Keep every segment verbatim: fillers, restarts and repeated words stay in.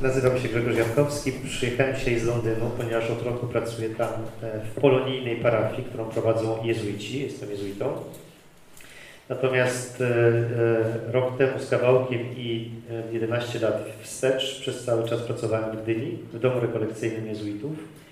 Nazywam się Grzegorz Jankowski, przyjechałem dzisiaj z Londynu, ponieważ od roku pracuję tam w polonijnej parafii, którą prowadzą jezuici, jestem jezuitą. Natomiast rok temu z kawałkiem i jedenaście lat wstecz przez cały czas pracowałem w Gdyni, w domu rekolekcyjnym jezuitów.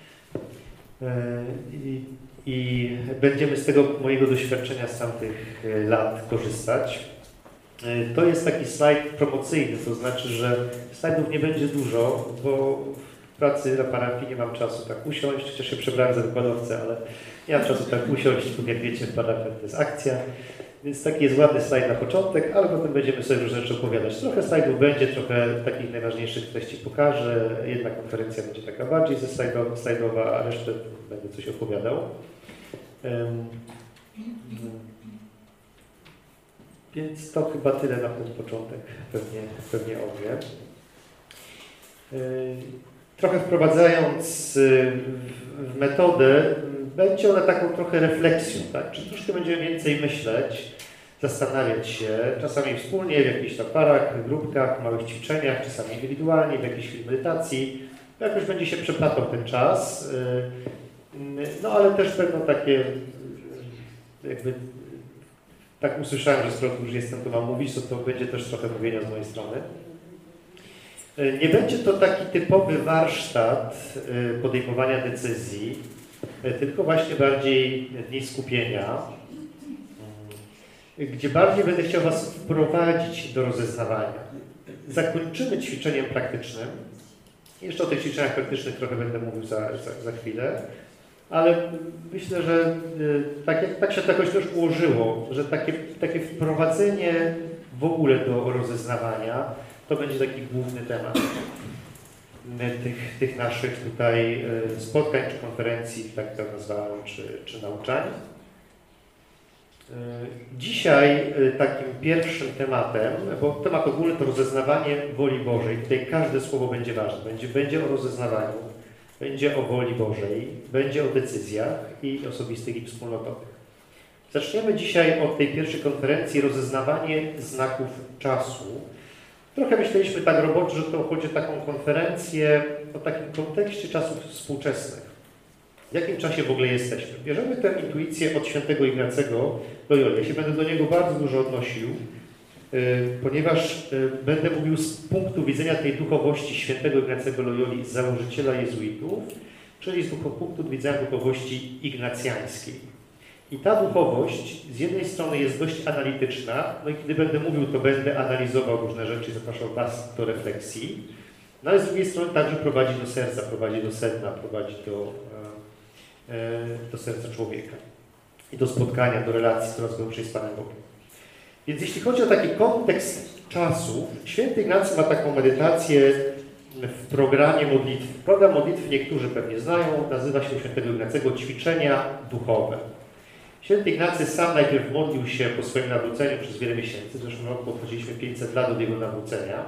I, i będziemy z tego mojego doświadczenia z tamtych lat korzystać. To jest taki slajd promocyjny, to znaczy, że slajdów nie będzie dużo, bo w pracy na parafii nie mam czasu tak usiąść, chociaż się przebrałem za wykładowcę, ale nie mam czasu tak usiąść, tu jak wiecie w parafii to jest akcja. Więc taki jest ładny slajd na początek, ale potem będziemy sobie różne rzeczy opowiadać. Trochę slajdów będzie, trochę takich najważniejszych treści pokażę. Jedna konferencja będzie taka bardziej ze slajdowa, a resztę będę coś opowiadał. Um, Więc to chyba tyle na ten początek, pewnie, pewnie o mnie. Trochę wprowadzając w metodę, będzie ona taką trochę refleksją, tak? Czyli troszkę będziemy więcej myśleć, zastanawiać się, czasami wspólnie w jakichś tam parach, grupkach, małych ćwiczeniach, czasami indywidualnie, w jakiejś medytacji. Jakoś będzie się przeplatał ten czas, no ale też będą takie jakby tak usłyszałem, że skoro już jestem, to mam mówić, to, to będzie też trochę mówienia z mojej strony. Nie będzie to taki typowy warsztat podejmowania decyzji, tylko właśnie bardziej dni skupienia, gdzie bardziej będę chciał Was wprowadzić do rozeznawania. Zakończymy ćwiczeniem praktycznym. Jeszcze o tych ćwiczeniach praktycznych trochę będę mówił za, za, za chwilę. Ale myślę, że tak, tak się to jakoś też ułożyło, że takie, takie wprowadzenie w ogóle do rozeznawania to będzie taki główny temat tych, tych naszych tutaj spotkań czy konferencji, tak to nazwałem, czy, czy nauczań. Dzisiaj takim pierwszym tematem, bo temat ogólny to rozeznawanie woli Bożej. Tutaj każde słowo będzie ważne. Będzie, będzie o rozeznawaniu. Będzie o woli Bożej, będzie o decyzjach i osobistych i wspólnotowych. Zaczniemy dzisiaj od tej pierwszej konferencji rozeznawanie znaków czasu. Trochę myśleliśmy tak roboczo, że to chodzi o taką konferencję o takim kontekście czasów współczesnych. W jakim czasie w ogóle jesteśmy? Bierzemy tę intuicję od świętego Ignacego Loyoli. Ja się będę do niego bardzo dużo odnosił, ponieważ będę mówił z punktu widzenia tej duchowości świętego Ignacego Loyoli, założyciela jezuitów, czyli z punktu widzenia duchowości ignacjańskiej. I ta duchowość z jednej strony jest dość analityczna, no i kiedy będę mówił, to będę analizował różne rzeczy, zapraszał Was do refleksji, no ale z drugiej strony także prowadzi do serca, prowadzi do sedna, prowadzi do, do serca człowieka i do spotkania, do relacji coraz głębszej z Panem Bogiem. Więc jeśli chodzi o taki kontekst czasu, święty Ignacy ma taką medytację w programie modlitwy. Program modlitwy niektórzy pewnie znają, nazywa się u świętego Ignacego ćwiczenia duchowe. Święty Ignacy sam najpierw modlił się po swoim nawróceniu przez wiele miesięcy, w zeszłym roku obchodziliśmy pięćset lat od jego nawrócenia.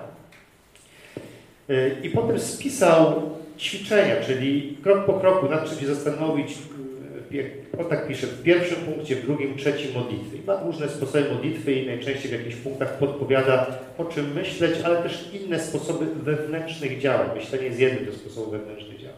I potem spisał ćwiczenia, czyli krok po kroku, nad czym się zastanowić, o tak pisze, w pierwszym punkcie, w drugim, trzecim modlitwy. I ma różne sposoby modlitwy i najczęściej w jakichś punktach podpowiada, o czym myśleć, ale też inne sposoby wewnętrznych działań. Myślenie jest jednym ze sposobów wewnętrznych działań.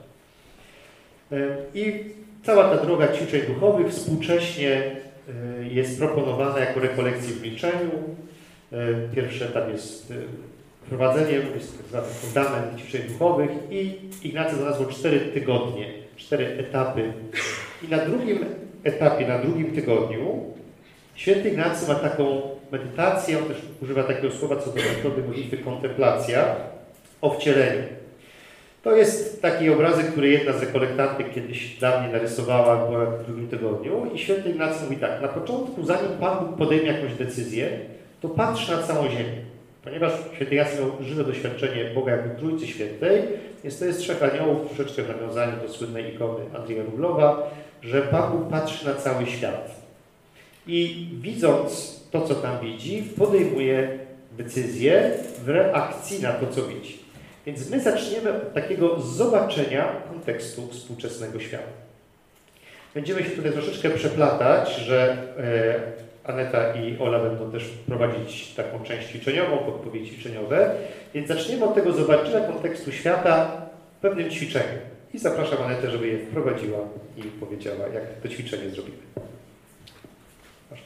I cała ta droga ćwiczeń duchowych współcześnie jest proponowana jako rekolekcje w milczeniu. Pierwszy etap jest wprowadzeniem, jest tak zwany fundament ćwiczeń duchowych i Ignacy znalazł cztery tygodnie, cztery etapy. I na drugim etapie, na drugim tygodniu święty Ignacy ma taką medytację, on też używa takiego słowa co do metody modlitwy kontemplacja o wcieleniu. To jest taki obrazek, który jedna z rekolektantek kiedyś dla mnie narysowała, była w drugim tygodniu i święty Ignacy mówi tak, na początku zanim Pan Bóg podejmie jakąś decyzję, to patrzy na całą ziemię. Ponieważ święty Ignacy miał żywe doświadczenie Boga jako Trójcy Świętej, więc to jest trzech aniołów, troszeczkę w nawiązaniu do słynnej ikony Andrzeja Rublowa, że Pan Bóg patrzy na cały świat. I widząc to, co tam widzi, podejmuje decyzję w reakcji na to, co widzi. Więc my zaczniemy od takiego zobaczenia kontekstu współczesnego świata. Będziemy się tutaj troszeczkę przeplatać, że Aneta i Ola będą też prowadzić taką część ćwiczeniową, podpowiedzi ćwiczeniowe. Więc zaczniemy od tego zobaczenia kontekstu świata w pewnym ćwiczeniu. I zapraszam Anetę, żeby je wprowadziła i powiedziała, jak to ćwiczenie zrobimy. Proszę.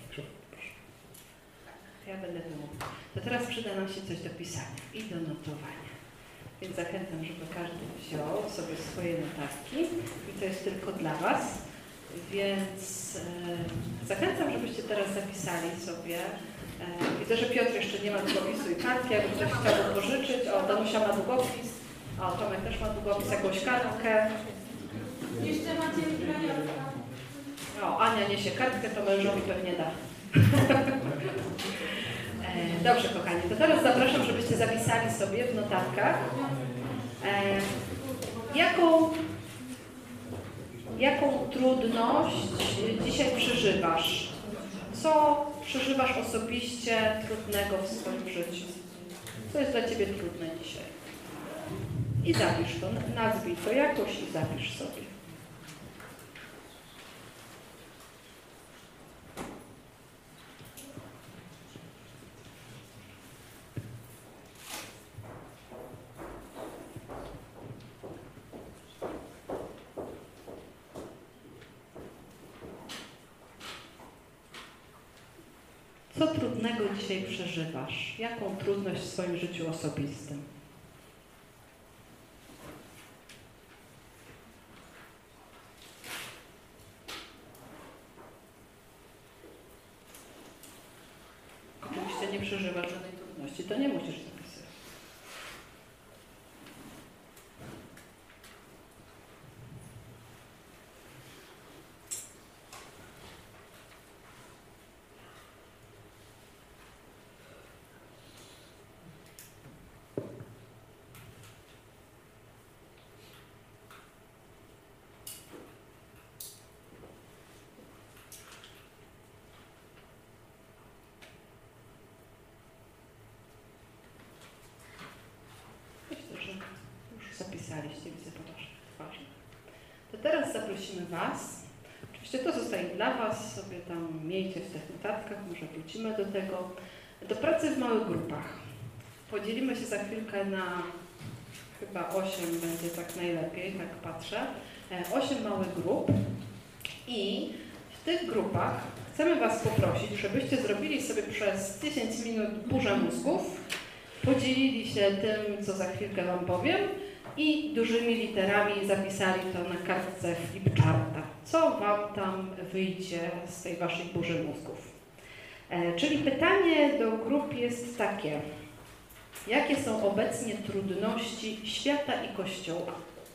Ja będę to mówić. To teraz przyda nam się coś do pisania i do notowania. Więc zachęcam, żeby każdy wziął sobie swoje notatki i to jest tylko dla Was. Więc e, zachęcam, żebyście teraz zapisali sobie. E, widzę, że Piotr jeszcze nie ma długopisu i kartki, jakby ktoś chciał go pożyczyć. O, Danusia ma długopis. O, Tomek też ma długopis, jakąś kartkę. Jeszcze macie krajowca. O, Ania niesie kartkę, to mężowi pewnie da. e, dobrze, kochani, to teraz zapraszam, żebyście zapisali sobie w notatkach, e, jaką, jaką trudność dzisiaj przeżywasz. Co przeżywasz osobiście trudnego w swoim życiu? Co jest dla Ciebie trudne dzisiaj? I zapisz to, nazwij to jakoś i zapisz sobie. Co trudnego dzisiaj przeżywasz? Jaką trudność w swoim życiu osobistym? Oczywiście nie przeżywasz żadnej trudności, to nie musisz zapisywać. Zapisaliście, widzę po waszych twarzach. To teraz zaprosimy Was. Oczywiście to zostaje dla Was, sobie tam miejcie w tych notatkach, może wrócimy do tego. Do pracy w małych grupach. Podzielimy się za chwilkę na chyba osiem, będzie tak najlepiej, tak patrzę. osiem małych grup i w tych grupach chcemy Was poprosić, żebyście zrobili sobie przez dziesięć minut burzę mózgów, podzielili się tym, co za chwilkę Wam powiem, i dużymi literami zapisali to na kartce flipcharta. Co Wam tam wyjdzie z tej Waszej burzy mózgów? E, czyli pytanie do grup jest takie. Jakie są obecnie trudności świata i Kościoła?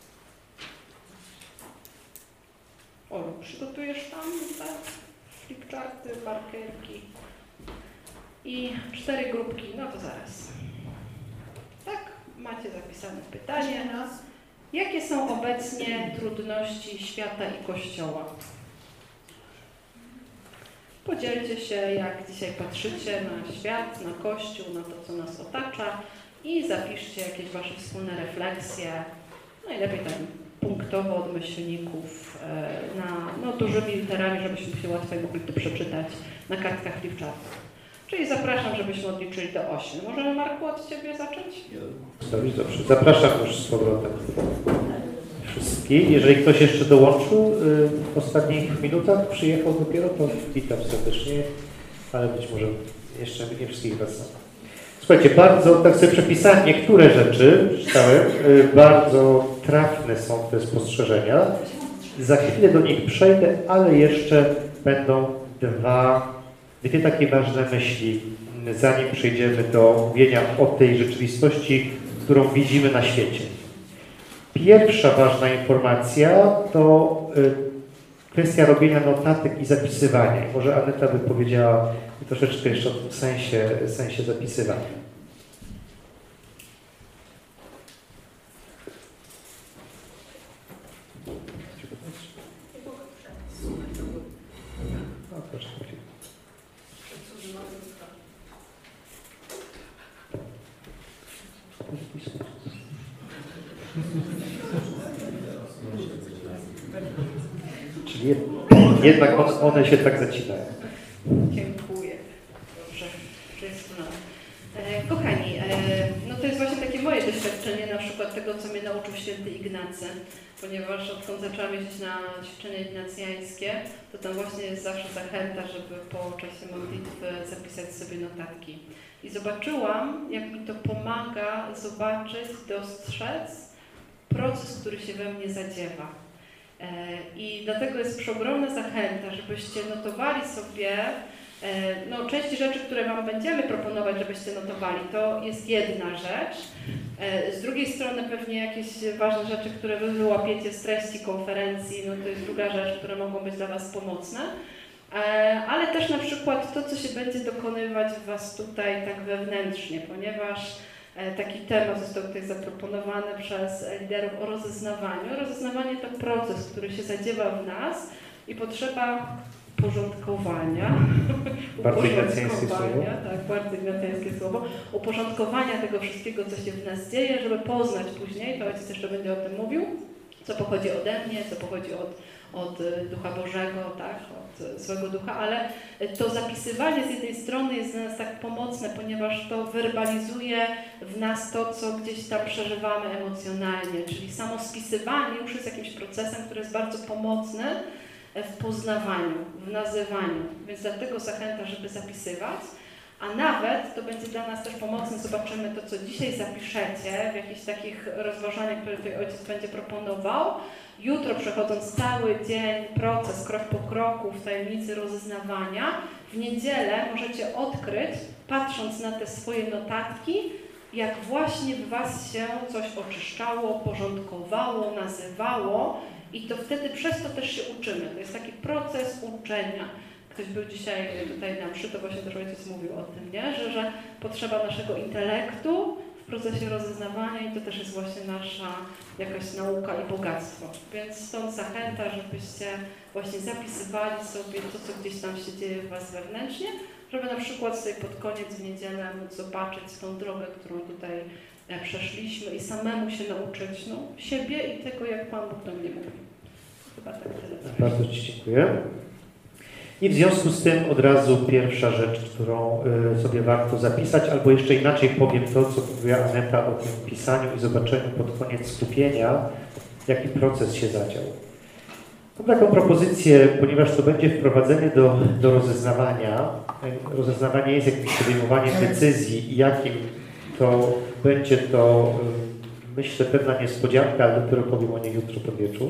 Olu, przygotujesz tam te flipcharty, markerki i cztery grupki, no to zaraz. Tak? Macie zapisane pytanie. Jakie są obecnie trudności świata i Kościoła? Podzielcie się, jak dzisiaj patrzycie na świat, na Kościół, na to, co nas otacza i zapiszcie jakieś Wasze wspólne refleksje, najlepiej tam punktowo od myślników, na, no, dużymi literami, żebyśmy się łatwo mogli to przeczytać na kartkach flipchartów. Czyli zapraszam, żebyśmy odliczyli do ośmiu. Możemy, Marku, od Ciebie zacząć? Dobrze, dobrze. Zapraszam już z powrotem wszystkich. Jeżeli ktoś jeszcze dołączył w ostatnich minutach, przyjechał dopiero, to witam serdecznie, ale być może jeszcze nie wszystkich Was znam. Słuchajcie, bardzo, tak sobie przepisałem niektóre rzeczy, czytałem, bardzo trafne są te spostrzeżenia. Za chwilę do nich przejdę, ale jeszcze będą dwa Dwie takie ważne myśli, zanim przejdziemy do mówienia o tej rzeczywistości, którą widzimy na świecie. Pierwsza ważna informacja to kwestia robienia notatek i zapisywania. Może Aneta by powiedziała troszeczkę jeszcze o tym sensie, sensie zapisywania. No, proszę. Czyli jednak one się tak zacinają. Dziękuję. co mnie nauczył święty Ignacy, ponieważ odkąd zaczęłam jeździć na ćwiczenia ignacjańskie, to tam właśnie jest zawsze zachęta, żeby po czasie modlitwy zapisać sobie notatki. I zobaczyłam, jak mi to pomaga zobaczyć, dostrzec proces, który się we mnie zadziewa. I dlatego jest przeogromna zachęta, żebyście notowali sobie, no część rzeczy, które Wam będziemy proponować, żebyście notowali, to jest jedna rzecz. Z drugiej strony pewnie jakieś ważne rzeczy, które Wy wyłapiecie z treści konferencji, no to jest druga rzecz, które mogą być dla Was pomocne. Ale też na przykład to, co się będzie dokonywać w Was tutaj tak wewnętrznie, ponieważ taki temat został tutaj zaproponowany przez liderów o rozeznawaniu. Rozeznawanie to proces, który się zadziewa w nas i potrzeba porządkowania, bardzo ignacjańskie słowo. Tak, bardzo ignacjańskie słowo, uporządkowania tego wszystkiego, co się w nas dzieje, żeby poznać później, to ojciec jeszcze będzie o tym mówił, co pochodzi ode mnie, co pochodzi od, od Ducha Bożego, tak, od złego ducha, ale to zapisywanie z jednej strony jest dla nas tak pomocne, ponieważ to werbalizuje w nas to, co gdzieś tam przeżywamy emocjonalnie, czyli samo spisywanie już jest jakimś procesem, który jest bardzo pomocny w poznawaniu, w nazywaniu, więc dlatego zachęta, żeby zapisywać, a nawet to będzie dla nas też pomocne, zobaczymy to, co dzisiaj zapiszecie w jakichś takich rozważaniach, które tutaj ojciec będzie proponował. Jutro, przechodząc cały dzień, proces krok po kroku w tajemnicy rozeznawania, w niedzielę możecie odkryć, patrząc na te swoje notatki, jak właśnie w Was się coś oczyszczało, porządkowało, nazywało i to wtedy przez to też się uczymy. To jest taki proces uczenia. Ktoś był dzisiaj tutaj na mszy, to właśnie też ojciec mówił o tym, nie? Że, że potrzeba naszego intelektu w procesie rozeznawania i to też jest właśnie nasza jakaś nauka i bogactwo. Więc stąd zachęta, żebyście właśnie zapisywali sobie to, co gdzieś tam się dzieje w Was wewnętrznie, żeby na przykład sobie pod koniec w niedzielę móc zobaczyć tą drogę, którą tutaj przeszliśmy i samemu się nauczyć no, siebie i tego, jak Pan Bóg do mnie mówi. Chyba tak tyle. Bardzo Ci dziękuję. I w związku z tym od razu pierwsza rzecz, którą y, sobie warto zapisać, albo jeszcze inaczej powiem to, co mówiła Aneta o tym pisaniu i zobaczeniu pod koniec skupienia, jaki proces się zadział. Mam taką propozycję, ponieważ to będzie wprowadzenie do, do rozeznawania. Rozeznawanie jest jakimś podejmowaniem decyzji i jakim to będzie to, y, myślę, pewna niespodzianka, ale dopiero powiem o niej jutro po wieczór.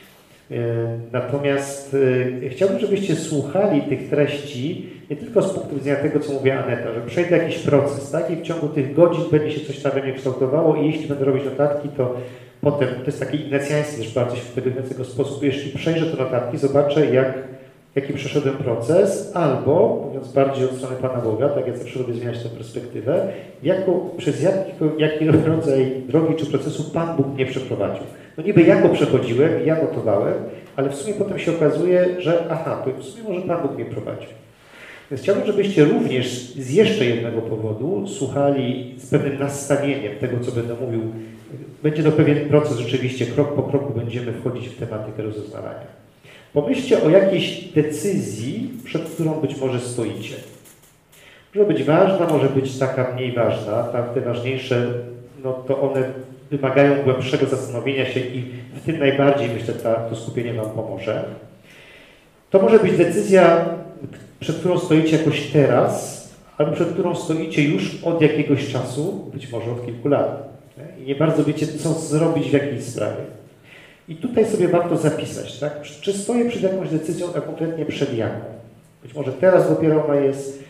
Natomiast y, chciałbym, żebyście słuchali tych treści nie tylko z punktu widzenia tego, co mówi Aneta, że przejdę jakiś proces, tak? I w ciągu tych godzin będzie się coś tam we mnie kształtowało i jeśli będę robić notatki, to potem, to jest taki ignacjański też bardzo świętego Ignacego sposób, jeśli przejrzę te notatki, zobaczę, jak, jaki przeszedłem proces, albo, mówiąc bardziej od strony Pana Boga, tak ja zawsze lubię zmieniać tę perspektywę, jako, przez jaki, jaki rodzaj drogi czy procesu Pan Bóg mnie przeprowadził. No niby ja go przechodziłem, ja notowałem, ale w sumie potem się okazuje, że aha, to w sumie może Pan Bóg mnie prowadził. Więc chciałbym, żebyście również z jeszcze jednego powodu słuchali z pewnym nastawieniem tego, co będę mówił. Będzie to pewien proces, rzeczywiście krok po kroku będziemy wchodzić w tematykę rozeznawania. Pomyślcie o jakiejś decyzji, przed którą być może stoicie. Może być ważna, może być taka mniej ważna, tak, te ważniejsze, no to one wymagają głębszego zastanowienia się i w tym najbardziej, myślę, ta, to skupienie Wam pomoże. To może być decyzja, przed którą stoicie jakoś teraz, albo przed którą stoicie już od jakiegoś czasu, być może od kilku lat. Nie? I nie bardzo wiecie, co zrobić w jakiej sprawie. I tutaj sobie warto zapisać, tak? Czy stoję przed jakąś decyzją, a konkretnie przed jaką? Być może teraz dopiero ona jest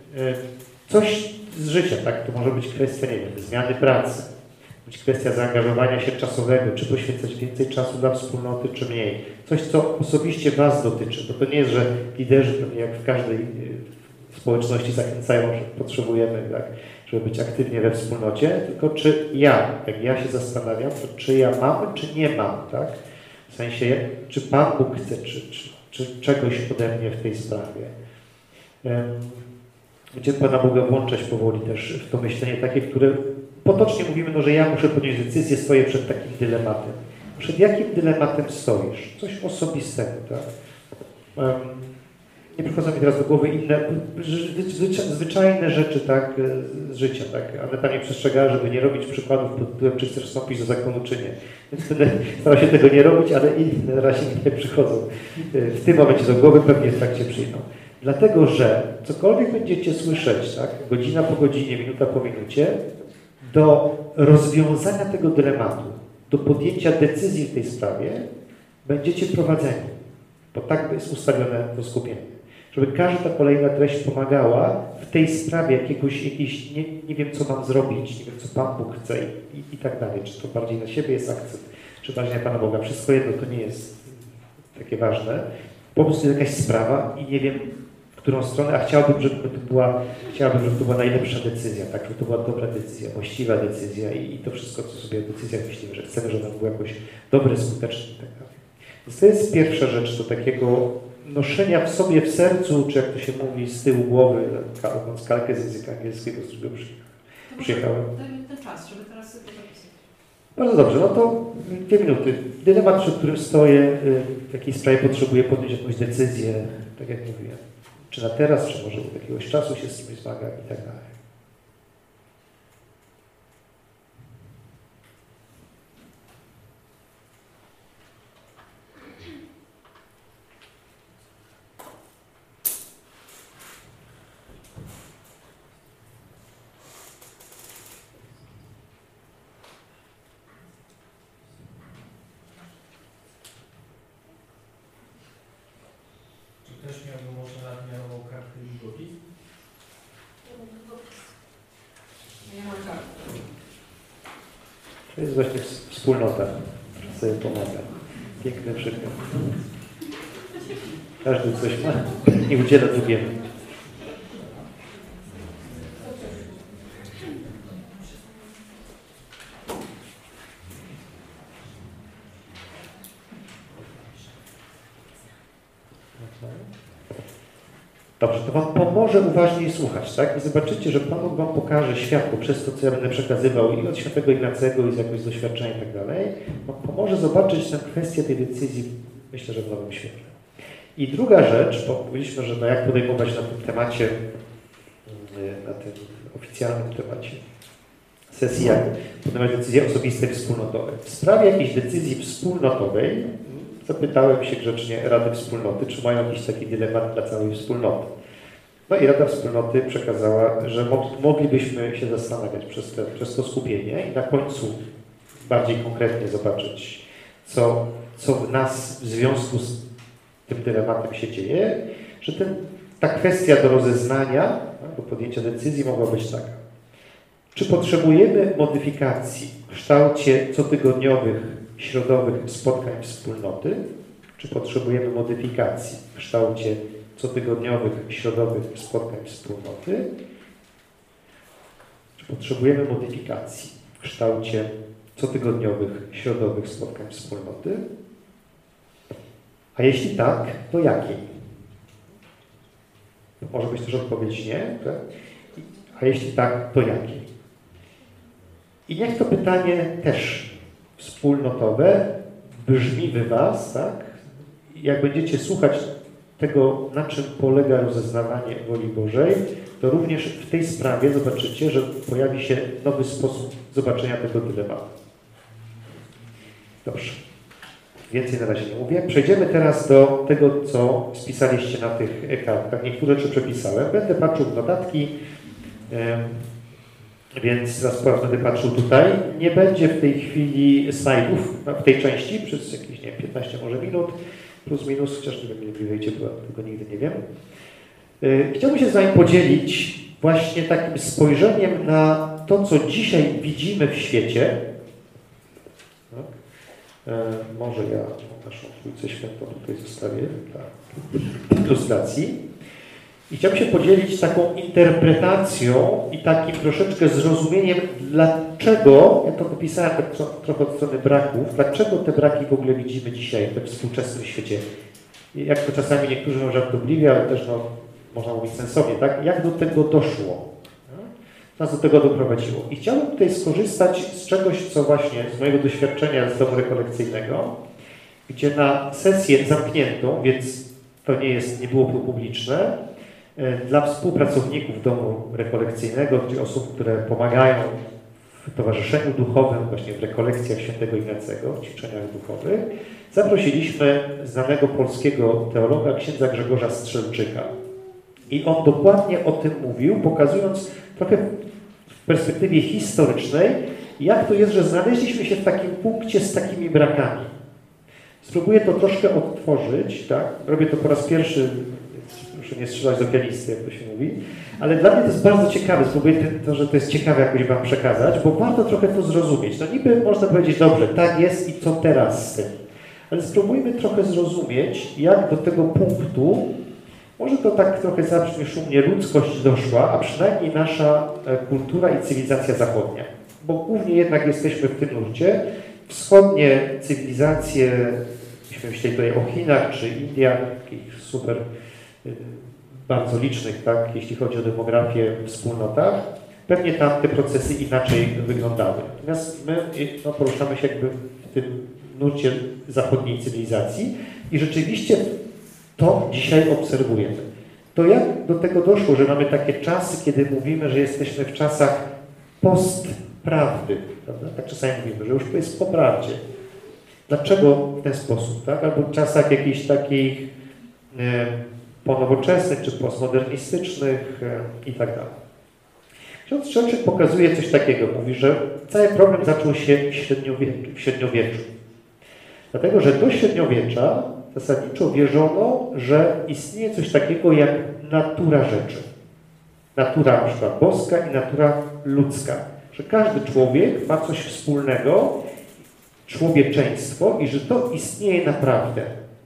coś z życia, tak? To może być kwestia, nie wiem, zmiany pracy, być kwestia zaangażowania się czasowego, czy poświęcać więcej czasu dla wspólnoty, czy mniej. Coś, co osobiście Was dotyczy, bo to nie jest, że liderzy, pewnie jak w każdej społeczności zachęcają, że potrzebujemy, tak, żeby być aktywnie we wspólnocie, tylko czy ja, jak ja się zastanawiam, to czy ja mam, czy nie mam, tak? W sensie, czy Pan Bóg chce, czy, czy, czy czegoś ode mnie w tej sprawie. Będziemy Pana Boga włączać powoli też w to myślenie takie, które potocznie mówimy, no, że ja muszę podjąć decyzję, stoję przed takim dylematem. Przed jakim dylematem stoisz? Coś osobistego, tak? Um, nie przychodzą mi teraz do głowy inne, zwyczajne rzeczy, tak, z życia, tak. Aneta mnie przestrzegała, żeby nie robić przykładów pod tytułem, czy chcesz wstąpić do zakonu, czy nie. Więc wtedy staram się tego nie robić, ale inne na razie nie przychodzą w tym momencie do głowy, pewnie w trakcie przyjdą. Dlatego, że cokolwiek będziecie słyszeć, tak, godzina po godzinie, minuta po minucie, do rozwiązania tego dylematu, do podjęcia decyzji w tej sprawie, będziecie prowadzeni, bo tak jest ustawione to skupienie. Żeby każda kolejna treść pomagała w tej sprawie jakiegoś, jakiejś, nie, nie wiem co mam zrobić, nie wiem co Pan Bóg chce i, i, i tak dalej. Czy to bardziej na siebie jest akcent, czy bardziej na Pana Boga. Wszystko jedno to nie jest takie ważne. Po prostu jest jakaś sprawa i nie wiem w którą stronę, a chciałbym, żeby to była, chciałbym, żeby to była najlepsza decyzja, tak, żeby to była dobra decyzja, właściwa decyzja i, i to wszystko, co sobie w decyzjach myślimy, że chcemy, żeby ono było jakoś dobre, skuteczne i tak dalej. Więc to jest pierwsza rzecz do takiego noszenia w sobie, w sercu, czy jak to się mówi, z tyłu głowy, robiąc kalkę z języka angielskiego, z którego przyjechałem. Dajmy ten czas, żeby teraz sobie zapisać. Bardzo dobrze, no to dwie minuty. Dylemat, przed którym stoję, w jakiej sprawie potrzebuję podjąć jakąś decyzję, tak jak mówiłem. Czy na teraz, czy może od jakiegoś czasu się z tym zmagam i tak dalej. Ktoś miałby może nadmiarową kartę i długopis? Nie mam karty. To jest właśnie wspólnota, która sobie pomaga. Piękny przykład. Każdy coś ma i udziela drugiemu. Dobrze, to Wam pomoże uważniej słuchać, tak? I zobaczycie, że Pan Bóg Wam pokaże światło przez to, co ja będę przekazywał i od świętego Ignacego, i z jakiegoś doświadczenia i tak dalej. Wam pomoże zobaczyć tę kwestię tej decyzji, myślę, że w nowym świetle. I druga rzecz, bo mówiliśmy, że no jak podejmować na tym temacie, na tym oficjalnym temacie sesji, jak podejmować decyzje osobiste i wspólnotowe. W sprawie jakiejś decyzji wspólnotowej zapytałem się grzecznie Rady Wspólnoty, czy mają jakiś taki dylemat dla całej wspólnoty. No i Rada Wspólnoty przekazała, że moglibyśmy się zastanawiać przez, te, przez to skupienie i na końcu bardziej konkretnie zobaczyć, co, co w nas w związku z tym dylematem się dzieje, że ten, ta kwestia do rozeznania, do podjęcia decyzji mogła być taka. Czy potrzebujemy modyfikacji w kształcie cotygodniowych środowych spotkań wspólnoty, czy potrzebujemy modyfikacji w kształcie cotygodniowych środowych spotkań wspólnoty, czy potrzebujemy modyfikacji w kształcie cotygodniowych środowych spotkań wspólnoty, a jeśli tak, to jakiej? Może być też odpowiedź nie, tak? A jeśli tak, to jakiej? I niech to pytanie też wspólnotowe brzmi w Was, tak? Jak będziecie słuchać tego, na czym polega rozeznawanie woli Bożej, to również w tej sprawie zobaczycie, że pojawi się nowy sposób zobaczenia tego dylematu. Dobrze. Więcej na razie nie mówię. Przejdziemy teraz do tego, co spisaliście na tych kartkach. Niektóre rzeczy przepisałem. Będę patrzył w notatki. Więc raz po raz będę patrzył tutaj. Nie będzie w tej chwili slajdów w tej części przez jakieś, nie wiem, piętnaście może minut, plus minus, chociaż nie wiem, ile wyjdzie, bo tego nigdy nie wiem. Chciałbym się z Wami podzielić właśnie takim spojrzeniem na to, co dzisiaj widzimy w świecie. Tak? Może ja naszą Trójcę Świętą tutaj zostawię dla ilustracji. I chciałbym się podzielić taką interpretacją i takim troszeczkę zrozumieniem, dlaczego, ja to wypisałem tak trochę od strony braków, dlaczego te braki w ogóle widzimy dzisiaj we współczesnym świecie. Jak to czasami niektórzy mówią żartobliwie, ale też no, można mówić sensownie, tak? Jak do tego doszło? Co nas do tego doprowadziło? I chciałbym tutaj skorzystać z czegoś, co właśnie z mojego doświadczenia z domu rekolekcyjnego, gdzie na sesję zamkniętą, więc To nie jest, nie było publiczne. Dla współpracowników domu rekolekcyjnego, czyli osób, które pomagają w towarzyszeniu duchowym, właśnie w rekolekcjach świętego Ignacego, w ćwiczeniach duchowych, zaprosiliśmy znanego polskiego teologa, księdza Grzegorza Strzelczyka. I on dokładnie o tym mówił, pokazując trochę w perspektywie historycznej, jak to jest, że znaleźliśmy się w takim punkcie z takimi brakami. Spróbuję to troszkę odtworzyć, tak? Robię to po raz pierwszy, proszę nie strzelać do pianisty, jak to się mówi, ale dla mnie to jest bardzo ciekawe, spróbuję to, że to jest ciekawe jakoś Wam przekazać, bo warto trochę to zrozumieć. No niby można powiedzieć, dobrze, tak jest i co teraz z tym? Ale spróbujmy trochę zrozumieć, jak do tego punktu, może to tak trochę zabrzmi szumnie, ludzkość doszła, a przynajmniej nasza kultura i cywilizacja zachodnia. Bo głównie jednak jesteśmy w tym nurcie. Wschodnie cywilizacje, myśmy myśleli tutaj o Chinach czy Indiach, takich super, bardzo licznych, tak, jeśli chodzi o demografię w wspólnotach, pewnie tam te procesy inaczej wyglądały. Natomiast my no, poruszamy się jakby w tym nurcie zachodniej cywilizacji i rzeczywiście to dzisiaj obserwujemy. To jak do tego doszło, że mamy takie czasy, kiedy mówimy, że jesteśmy w czasach postprawdy, prawda? Tak czasami mówimy, że już to jest po prawdzie. Dlaczego w ten sposób, tak? Albo w czasach jakichś takich e, ponowoczesnych czy postmodernistycznych e, i tak dalej. Ksiądz Strzelczyk pokazuje coś takiego. Mówi, że cały problem zaczął się w średniowieczu. W średniowieczu. Dlatego, że do średniowiecza zasadniczo wierzono, że istnieje coś takiego jak natura rzeczy. Natura na przykład boska i natura ludzka. Że każdy człowiek ma coś wspólnego, człowieczeństwo i że to istnieje naprawdę.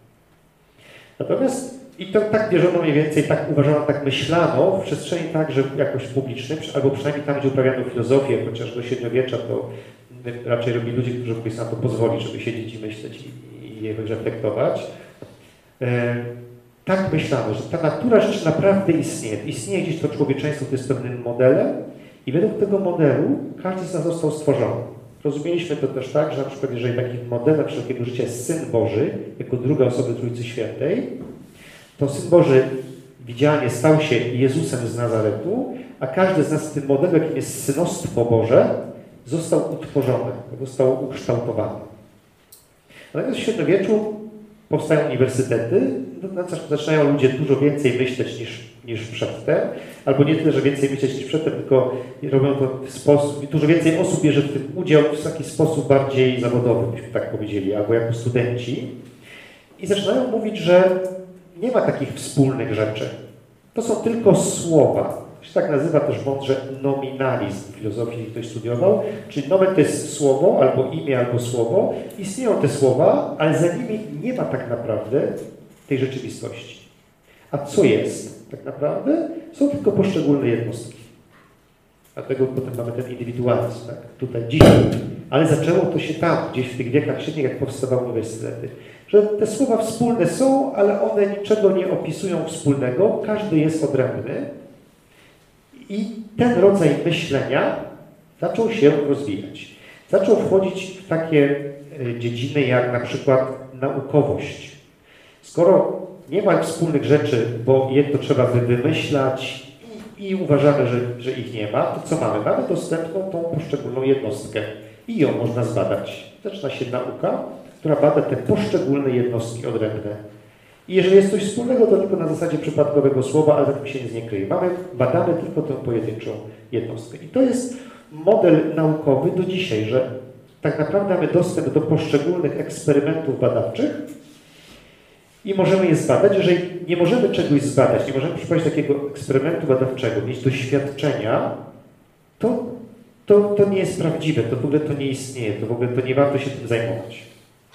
Natomiast i to tak wierzono mniej więcej, tak uważano, tak myślano w przestrzeni także jakoś publicznej, albo przynajmniej tam, gdzie uprawiano filozofię, chociaż do średniowiecza to raczej robili ludzie, którzy mogli sobie na to pozwolić, żeby siedzieć i myśleć i, i jakoś reflektować. E, tak myślano, że ta natura rzeczy naprawdę istnieje. Istnieje gdzieś to człowieczeństwo, to jest pewnym modelem i według tego modelu każdy z nas został stworzony. Rozumieliśmy to też tak, że na przykład jeżeli takim modelem wszelkiego życia jest Syn Boży, jako druga osoba Trójcy Świętej, to Syn Boży widzialnie stał się Jezusem z Nazaretu, a każdy z nas w tym modelu, jakim jest synostwo Boże, został utworzony, został ukształtowany. Natomiast w średniowieczu powstają uniwersytety, zaczynają ludzie dużo więcej myśleć niż, niż przedtem, albo nie tyle, że więcej myśleć niż przedtem, tylko robią to w sposób, dużo więcej osób bierze w tym udział w taki sposób bardziej zawodowy, byśmy tak powiedzieli, albo jako studenci. I zaczynają mówić, że nie ma takich wspólnych rzeczy. To są tylko słowa. To się tak nazywa też mądrze nominalizm w filozofii, jeśli ktoś studiował. Czyli nomen to jest słowo, albo imię, albo słowo. Istnieją te słowa, ale za nimi nie ma tak naprawdę tej rzeczywistości. A co jest tak naprawdę? Są tylko poszczególne jednostki. Dlatego potem mamy ten indywidualizm, tak? Tutaj dzisiaj. Ale zaczęło to się tam, gdzieś w tych wiekach średnich, jak powstawały uniwersytety. Że te słowa wspólne są, ale one niczego nie opisują wspólnego. Każdy jest odrębny. I ten rodzaj myślenia zaczął się rozwijać. Zaczął wchodzić w takie dziedziny jak na przykład naukowość. Skoro nie ma wspólnych rzeczy, bo je to trzeba by wymyślać i, i uważamy, że, że ich nie ma, to co mamy? Mamy dostępną tą poszczególną jednostkę i ją można zbadać. Zaczyna się nauka, która bada te poszczególne jednostki odrębne. I jeżeli jest coś wspólnego, to tylko na zasadzie przypadkowego słowa, ale za tym się nic nie kryje. Mamy, badamy tylko tę pojedynczą jednostkę. I to jest model naukowy do dzisiaj, że tak naprawdę mamy dostęp do poszczególnych eksperymentów badawczych i możemy je zbadać. Jeżeli nie możemy czegoś zbadać, nie możemy przeprowadzić takiego eksperymentu badawczego, mieć doświadczenia, to, to, to nie jest prawdziwe, to w ogóle to nie istnieje, to w ogóle to nie warto się tym zajmować.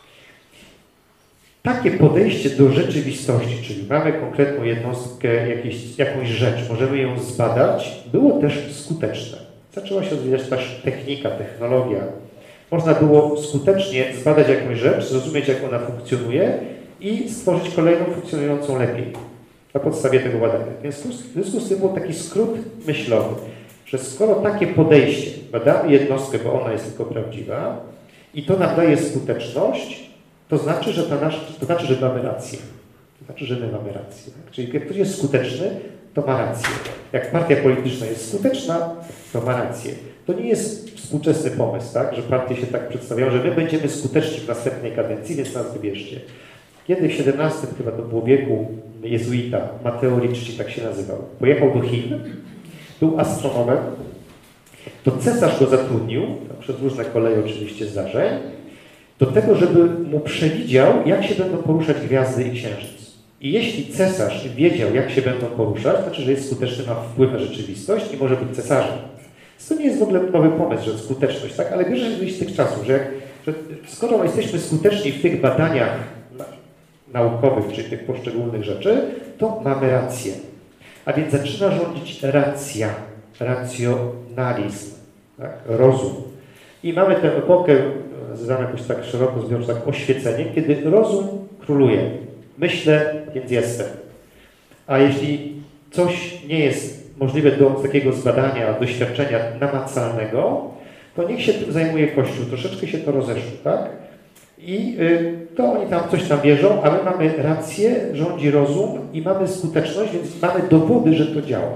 Takie podejście do rzeczywistości, czyli mamy konkretną jednostkę, jakieś, jakąś rzecz, możemy ją zbadać, było też skuteczne. Zaczęła się rozwijać też technika, technologia. Można było skutecznie zbadać jakąś rzecz, zrozumieć, jak ona funkcjonuje i stworzyć kolejną funkcjonującą lepiej na podstawie tego badania. Więc w związku z tym był taki skrót myślowy, że skoro takie podejście, badamy jednostkę, bo ona jest tylko prawdziwa i to nam daje skuteczność, to znaczy, że ta nasza, to znaczy, że mamy rację. To znaczy, że my mamy rację. Tak? Czyli jak ktoś jest skuteczny, to ma rację. Jak partia polityczna jest skuteczna, to ma rację. To nie jest współczesny pomysł, tak? Że partie się tak przedstawiają, że my będziemy skuteczni w następnej kadencji, więc nas wybierzcie. Kiedy w siedemnastym chyba to było wieku jezuita, Matteo Ricci tak się nazywał, pojechał do Chin, był astronomem, to cesarz go zatrudnił, przez różne koleje oczywiście zdarzeń, do tego, żeby mu przewidział, jak się będą poruszać gwiazdy i księżyc. I jeśli cesarz wiedział, jak się będą poruszać, to znaczy, że jest skuteczny, ma wpływ na rzeczywistość i może być cesarzem. To nie jest w ogóle nowy pomysł, że skuteczność, tak? Ale bierze się z tych czasów, że, jak, że skoro jesteśmy skuteczni w tych badaniach naukowych, czyli tych poszczególnych rzeczy, to mamy rację. A więc zaczyna rządzić racja, racjonalizm, tak? Rozum. I mamy tę epokę, nazywamy jakoś tak szeroko zbiorczo, tak oświecenie, kiedy rozum króluje. Myślę, więc jestem. A jeśli coś nie jest możliwe do takiego zbadania, doświadczenia namacalnego, to niech się tym zajmuje Kościół. Troszeczkę się to rozeszło, tak? I y, to oni tam coś tam wierzą, a my mamy rację, rządzi rozum i mamy skuteczność, więc mamy dowody, że to działa.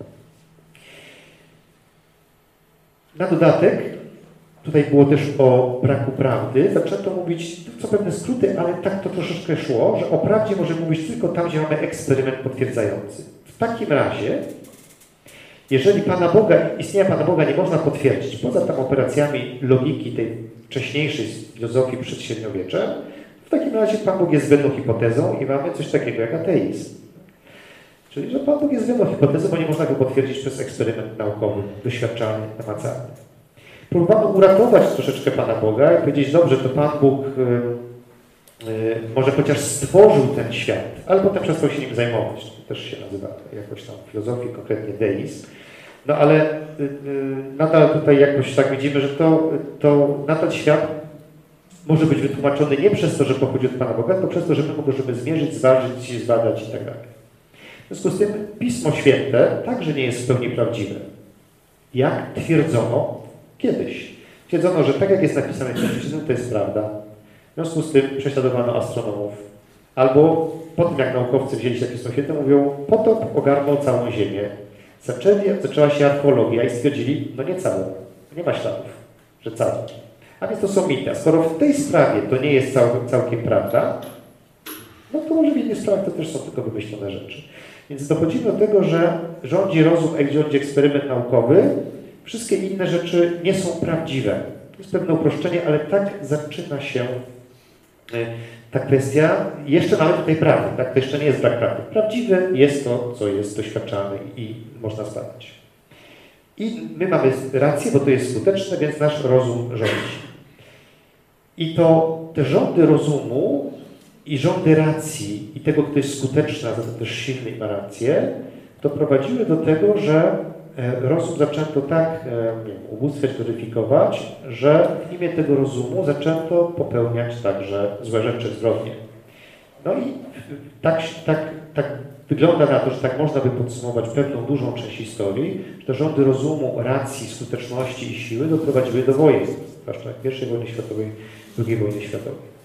Na dodatek, tutaj było też o braku prawdy, zaczęto mówić, co pewne skróty, ale tak to troszeczkę szło, że o prawdzie możemy mówić tylko tam, gdzie mamy eksperyment potwierdzający. W takim razie, jeżeli Pana Boga, istnienia Pana Boga nie można potwierdzić, poza tam operacjami logiki tej wcześniejszej filozofii przed średniowieczem, w takim razie Pan Bóg jest względną hipotezą i mamy coś takiego jak ateizm. Czyli, że Pan Bóg jest względną hipotezą, bo nie można go potwierdzić przez eksperyment naukowy, doświadczalny, namacalny. Próbowano uratować troszeczkę Pana Boga i powiedzieć, dobrze, to Pan Bóg yy, yy, może chociaż stworzył ten świat, ale potem przestał się nim zajmować. To też się nazywa jakoś tam w filozofii, konkretnie deizm. No ale yy, nadal tutaj jakoś tak widzimy, że to, to nadal świat może być wytłumaczony nie przez to, że pochodzi od Pana Boga, tylko przez to, że my możemy zmierzyć, zważyć, zbadać i tak dalej. W związku z tym Pismo Święte także nie jest w pełni prawdziwe. Jak twierdzono kiedyś. Twierdzono, że tak jak jest napisane w Piśmie Świętym, to jest prawda. W związku z tym prześladowano astronomów. Albo po tym, jak naukowcy wzięli się Pismo Święte, mówią, potop ogarnął całą Ziemię. Zaczęli, zaczęła się archeologia i stwierdzili, no nie całą, nie ma śladów, że całą. A więc to są mity. A skoro w tej sprawie to nie jest cał, całkiem prawda, no to może w innych sprawach to też są tylko wymyślone rzeczy. Więc dochodzimy do tego, że rządzi rozum, jak rządzi eksperyment naukowy, wszystkie inne rzeczy nie są prawdziwe. To jest pewne uproszczenie, ale tak zaczyna się ta kwestia. Jeszcze mamy tutaj prawdę, tak? To jeszcze nie jest brak prawdy. Prawdziwe jest to, co jest doświadczalne i można zbadać. I my mamy rację, bo to jest skuteczne, więc nasz rozum rządzi. I to te rządy rozumu i rządy racji i tego, kto jest skuteczny, a zatem też silny i ma rację, doprowadziły do tego, że rozum zaczęto tak nie wiem, ubóstwiać, weryfikować, że w imię tego rozumu zaczęto popełniać także złe rzeczy, zbrodnie. No i tak, tak, tak wygląda na to, że tak można by podsumować pewną dużą część historii, że te rządy rozumu, racji, skuteczności i siły doprowadziły do wojen, zwłaszcza pierwszej wojny światowej, drugiej wojny światowej.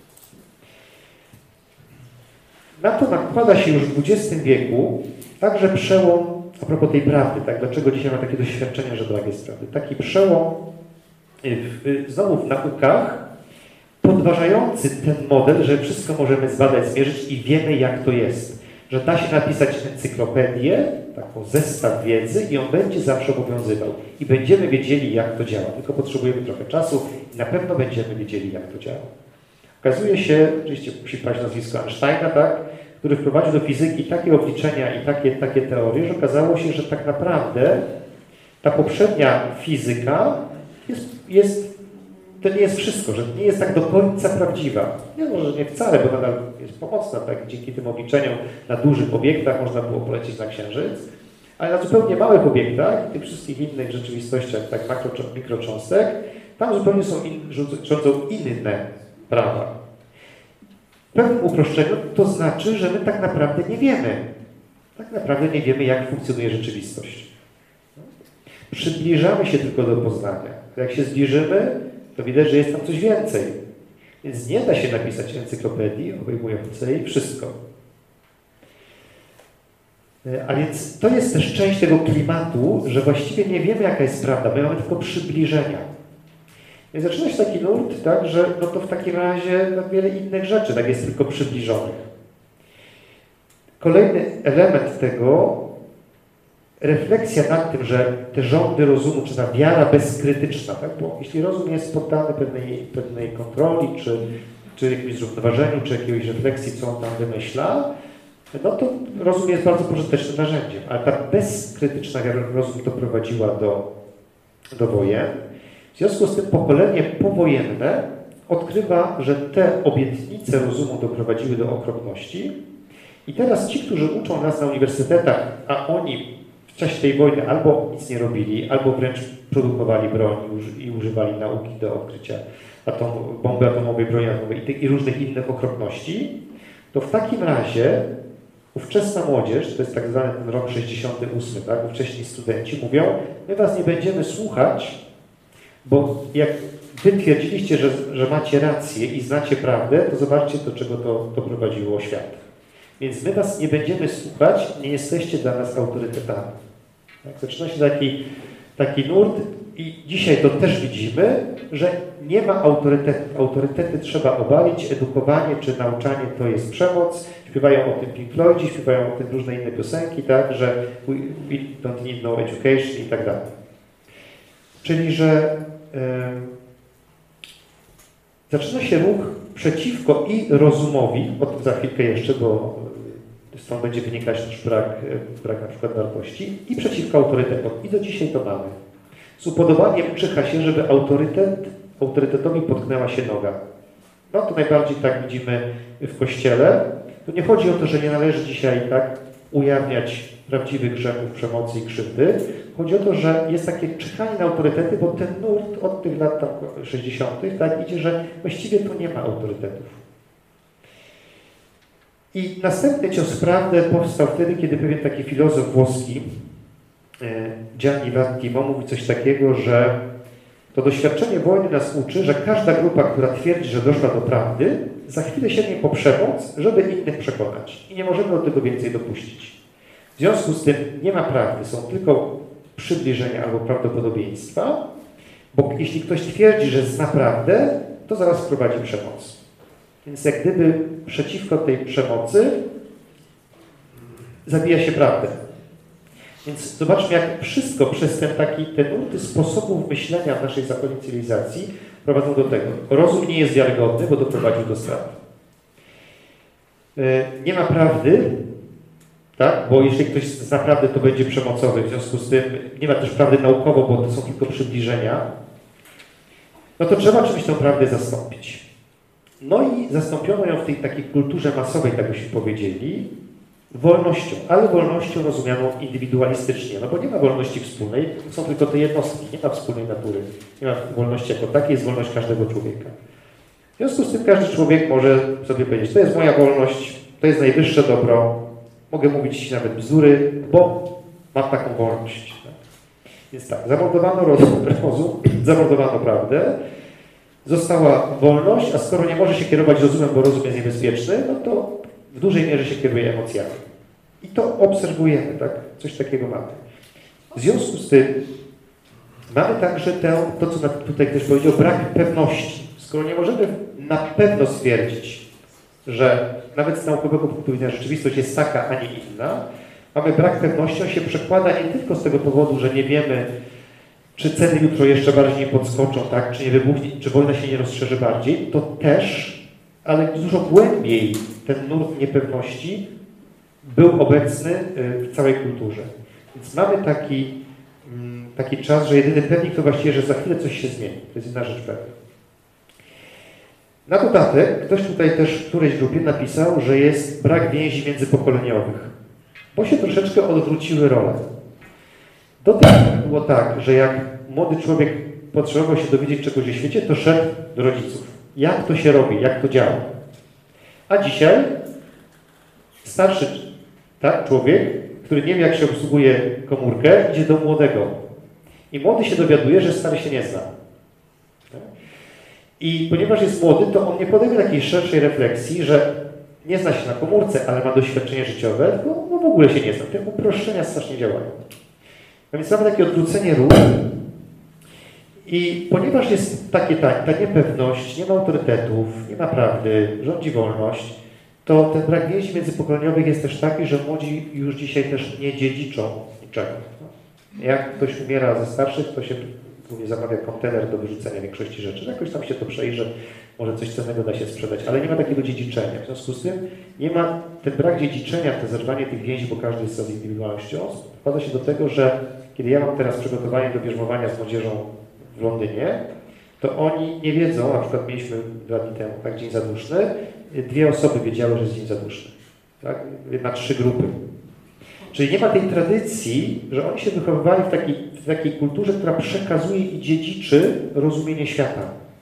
Na to nakłada się już w dwudziestym wieku także przełom, a propos tej prawdy, tak? Dlaczego dzisiaj mamy takie doświadczenie, że brak jest prawdy? Taki przełom w, znowu w naukach podważający ten model, że wszystko możemy zbadać, zmierzyć i wiemy, jak to jest. Że da się napisać encyklopedię, taką zestaw wiedzy i on będzie zawsze obowiązywał. I będziemy wiedzieli, jak to działa. Tylko potrzebujemy trochę czasu i na pewno będziemy wiedzieli, jak to działa. Okazuje się, oczywiście musi paść nazwisko Einsteina, tak? Który wprowadził do fizyki takie obliczenia i takie, takie teorie, że okazało się, że tak naprawdę ta poprzednia fizyka jest, jest, to nie jest wszystko, że nie jest tak do końca prawdziwa. Nie, może nie wcale, bo nadal jest pomocna, tak? Dzięki tym obliczeniom na dużych obiektach można było polecieć na Księżyc, ale na zupełnie małych obiektach i tych wszystkich innych rzeczywistościach, tak makro, mikrocząstek, tam zupełnie są in, rządzą inne prawa. W pewnym uproszczeniu to znaczy, że my tak naprawdę nie wiemy. Tak naprawdę nie wiemy, jak funkcjonuje rzeczywistość. Przybliżamy się tylko do poznania. Jak się zbliżymy, to widać, że jest tam coś więcej. Więc nie da się napisać encyklopedii obejmującej wszystko. A więc to jest też część tego klimatu, że właściwie nie wiemy, jaka jest prawda, my mamy tylko przybliżenia. I zaczyna się taki nurt, tak, że no to w takim razie no wiele innych rzeczy tak jest tylko przybliżonych. Kolejny element tego, refleksja nad tym, że te rządy rozumu, czy ta wiara bezkrytyczna, tak, bo jeśli rozum jest poddany pewnej, pewnej kontroli, czy, czy jakimś zrównoważeniu, czy jakiejś refleksji, co on tam wymyśla, no to rozum jest bardzo pożytecznym narzędziem, ale ta bezkrytyczna wiara rozum doprowadziła do, do wojen. W związku z tym pokolenie powojenne odkrywa, że te obietnice rozumu doprowadziły do okropności i teraz ci, którzy uczą nas na uniwersytetach, a oni w czasie tej wojny albo nic nie robili, albo wręcz produkowali broń i używali nauki do odkrycia atom, bomby atomowej, broni atomowej i, i różnych innych okropności, to w takim razie ówczesna młodzież, to jest tak zwany ten rok sześćdziesiąty ósmy, tak, ówcześni studenci mówią, my was nie będziemy słuchać, bo jak wy twierdziliście, że, że macie rację i znacie prawdę, to zobaczcie, do czego to doprowadziło świat. Więc my was nie będziemy słuchać, nie jesteście dla nas autorytetami. Tak? Zaczyna się taki, taki nurt i dzisiaj to też widzimy, że nie ma autorytetów. Autorytety trzeba obalić, edukowanie czy nauczanie to jest przemoc. Śpiewają o tym Pink Floydzi, śpiewają o tym różne inne piosenki, tak, że we, we don't need no education i tak dalej. Czyli, że yy, zaczyna się ruch przeciwko i rozumowi, o tym za chwilkę jeszcze, bo stąd będzie wynikać też brak, brak na przykład wartości, i przeciwko autorytetom. I do dzisiaj to mamy. Z upodobaniem czyha się, żeby autorytet, autorytetowi potknęła się noga. No to najbardziej tak widzimy w Kościele. Tu nie chodzi o to, że nie należy dzisiaj tak ujawniać prawdziwych grzechów, przemocy i krzywdy. Chodzi o to, że jest takie czyhanie na autorytety, bo ten nurt od tych lat tam sześćdziesiątych tak idzie, że właściwie tu nie ma autorytetów. I następny cios w prawdę powstał wtedy, kiedy pewien taki filozof włoski, Gianni Vattimo, mówi coś takiego, że to doświadczenie wojny nas uczy, że każda grupa, która twierdzi, że doszła do prawdy, za chwilę sięgnie po przemoc, żeby innych przekonać. I nie możemy do tego więcej dopuścić. W związku z tym nie ma prawdy, są tylko przybliżenia albo prawdopodobieństwa, bo jeśli ktoś twierdzi, że zna prawdę, to zaraz wprowadzi przemoc. Więc jak gdyby przeciwko tej przemocy zabija się prawdę. Więc zobaczmy, jak wszystko przez ten taki, te nurty sposobów myślenia w naszej zachodniej cywilizacji prowadzą do tego. Rozum nie jest wiarygodny, bo doprowadził do strat. Nie ma prawdy, tak? Bo jeśli ktoś zna prawdę, to będzie przemocowy. W związku z tym nie ma też prawdy naukowo, bo to są tylko przybliżenia. No to trzeba czymś tę prawdę zastąpić. No i zastąpiono ją w tej takiej kulturze masowej, tak byśmy powiedzieli, wolnością, ale wolnością rozumianą indywidualistycznie, no bo nie ma wolności wspólnej, są tylko te jednostki, nie ma wspólnej natury, nie ma wolności jako takiej, jest wolność każdego człowieka. W związku z tym każdy człowiek może sobie powiedzieć, to jest moja wolność, to jest najwyższe dobro, mogę mówić nawet bzdury, bo mam taką wolność. Więc tak, zamordowano rozum, rozum zamordowano prawdę, została wolność, a skoro nie może się kierować rozumem, bo rozum jest niebezpieczny, no to w dużej mierze się kieruje emocjami. I to obserwujemy, tak? Coś takiego mamy. W związku z tym mamy także tę, to, co tutaj ktoś powiedział, brak pewności. Skoro nie możemy na pewno stwierdzić, że nawet z naukowego punktu widzenia rzeczywistość jest taka, a nie inna, mamy brak pewności, on się przekłada nie tylko z tego powodu, że nie wiemy, czy ceny jutro jeszcze bardziej nie podskoczą, tak? Czy nie wybuchnie, czy wojna się nie rozszerzy bardziej, to też, ale dużo głębiej ten nurt niepewności był obecny w całej kulturze. Więc mamy taki, taki czas, że jedyny pewnik to właściwie, że za chwilę coś się zmieni. To jest jedna rzecz pewna. Na dodatek ktoś tutaj też w którejś grupie napisał, że jest brak więzi międzypokoleniowych, bo się troszeczkę odwróciły role. Do tej pory było tak, że jak młody człowiek potrzebował się dowiedzieć czegoś o świecie, to szedł do rodziców. Jak to się robi, jak to działa. A dzisiaj starszy tak, człowiek, który nie wie, jak się obsługuje komórkę, idzie do młodego. I młody się dowiaduje, że stary się nie zna. I ponieważ jest młody, to on nie podejmie takiej szerszej refleksji, że nie zna się na komórce, ale ma doświadczenie życiowe, tylko no, ogóle się nie znam. Te uproszczenia strasznie działają. A więc mamy takie odwrócenie ról i ponieważ jest takie, ta, ta niepewność, nie ma autorytetów, nie ma prawdy, rządzi wolność, to ten brak więzi międzypokoleniowych jest też taki, że młodzi już dzisiaj też nie dziedziczą niczego. Jak ktoś umiera ze starszych, to się głównie zamawia kontener do wyrzucenia większości rzeczy. Jakoś tam się to przejrzy, może coś cennego da się sprzedać, ale nie ma takiego dziedziczenia. W związku z tym nie ma, ten brak dziedziczenia, to zerwanie tych więzi, bo każdy jest z indywidualnością, sprowadza się do tego, że kiedy ja mam teraz przygotowanie do bierzmowania z młodzieżą w Londynie, to oni nie wiedzą, na przykład mieliśmy dwa dni temu, tak, Dzień Zaduszny, dwie osoby wiedziały, że jest Dzień Zaduszny, tak, na trzy grupy. Czyli nie ma tej tradycji, że oni się wychowywali w takiej, w takiej kulturze, która przekazuje i dziedziczy rozumienie świata.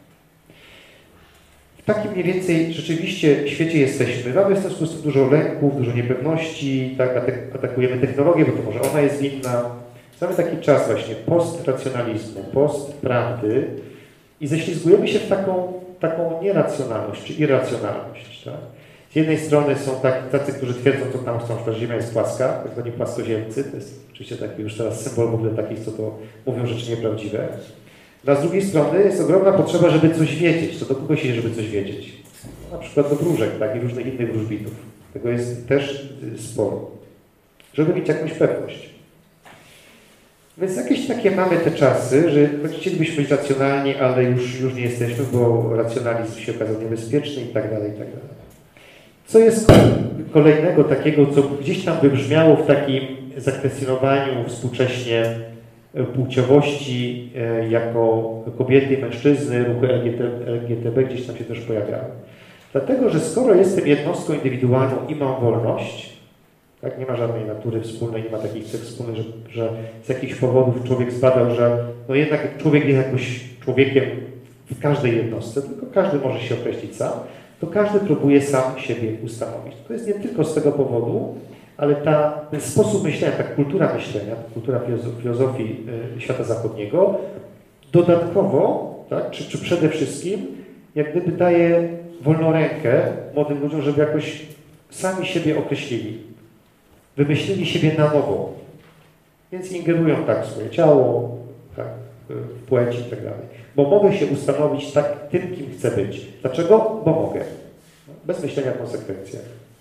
W takim mniej więcej rzeczywiście świecie jesteśmy. Mamy w związku z tym dużo lęków, dużo niepewności, tak, atakujemy technologię, bo to może ona jest winna. Mamy taki czas właśnie postracjonalizmu, postprawdy i ześlizgujemy się w taką, taką nieracjonalność czy irracjonalność. Tak? Z jednej strony są tak, tacy, którzy twierdzą, co tam chcą, że Ziemia jest płaska, tak zwani płaskoziemcy, to jest oczywiście taki już teraz symbol w ogóle takich, co to mówią rzeczy nieprawdziwe. A z drugiej strony jest ogromna potrzeba, żeby coś wiedzieć. To do kogo się, żeby coś wiedzieć? No, na przykład do wróżek, tak, i różnych innych wróżbitów. Tego jest też sporo. Żeby mieć jakąś pewność. Więc jakieś takie mamy te czasy, że chcielibyśmy być racjonalni, ale już, już nie jesteśmy, bo racjonalizm się okazał niebezpieczny i tak dalej, i tak dalej. Co jest kolejnego takiego, co gdzieś tam wybrzmiało w takim zakwestionowaniu współcześnie płciowości jako kobiety i mężczyzny, ruchy L G B T gdzieś tam się też pojawiały. Dlatego, że skoro jestem jednostką indywidualną i mam wolność, tak, nie ma żadnej natury wspólnej, nie ma takich cech wspólnych, że, że z jakichś powodów człowiek zbadał, że no jednak człowiek jest jakoś człowiekiem w każdej jednostce, tylko każdy może się określić sam, to każdy próbuje sam siebie ustanowić. To jest nie tylko z tego powodu, ale ta, ten sposób myślenia, ta kultura myślenia, ta kultura filozofii y, świata zachodniego dodatkowo, tak, czy, czy przede wszystkim, jak gdyby daje wolną rękę młodym ludziom, żeby jakoś sami siebie określili. Wymyślili siebie na nowo. Więc ingerują tak w swoje ciało, tak, w płeć i tak dalej. Bo mogę się ustanowić tak tym, kim chcę być. Dlaczego? Bo mogę. Bez myślenia o konsekwencjach.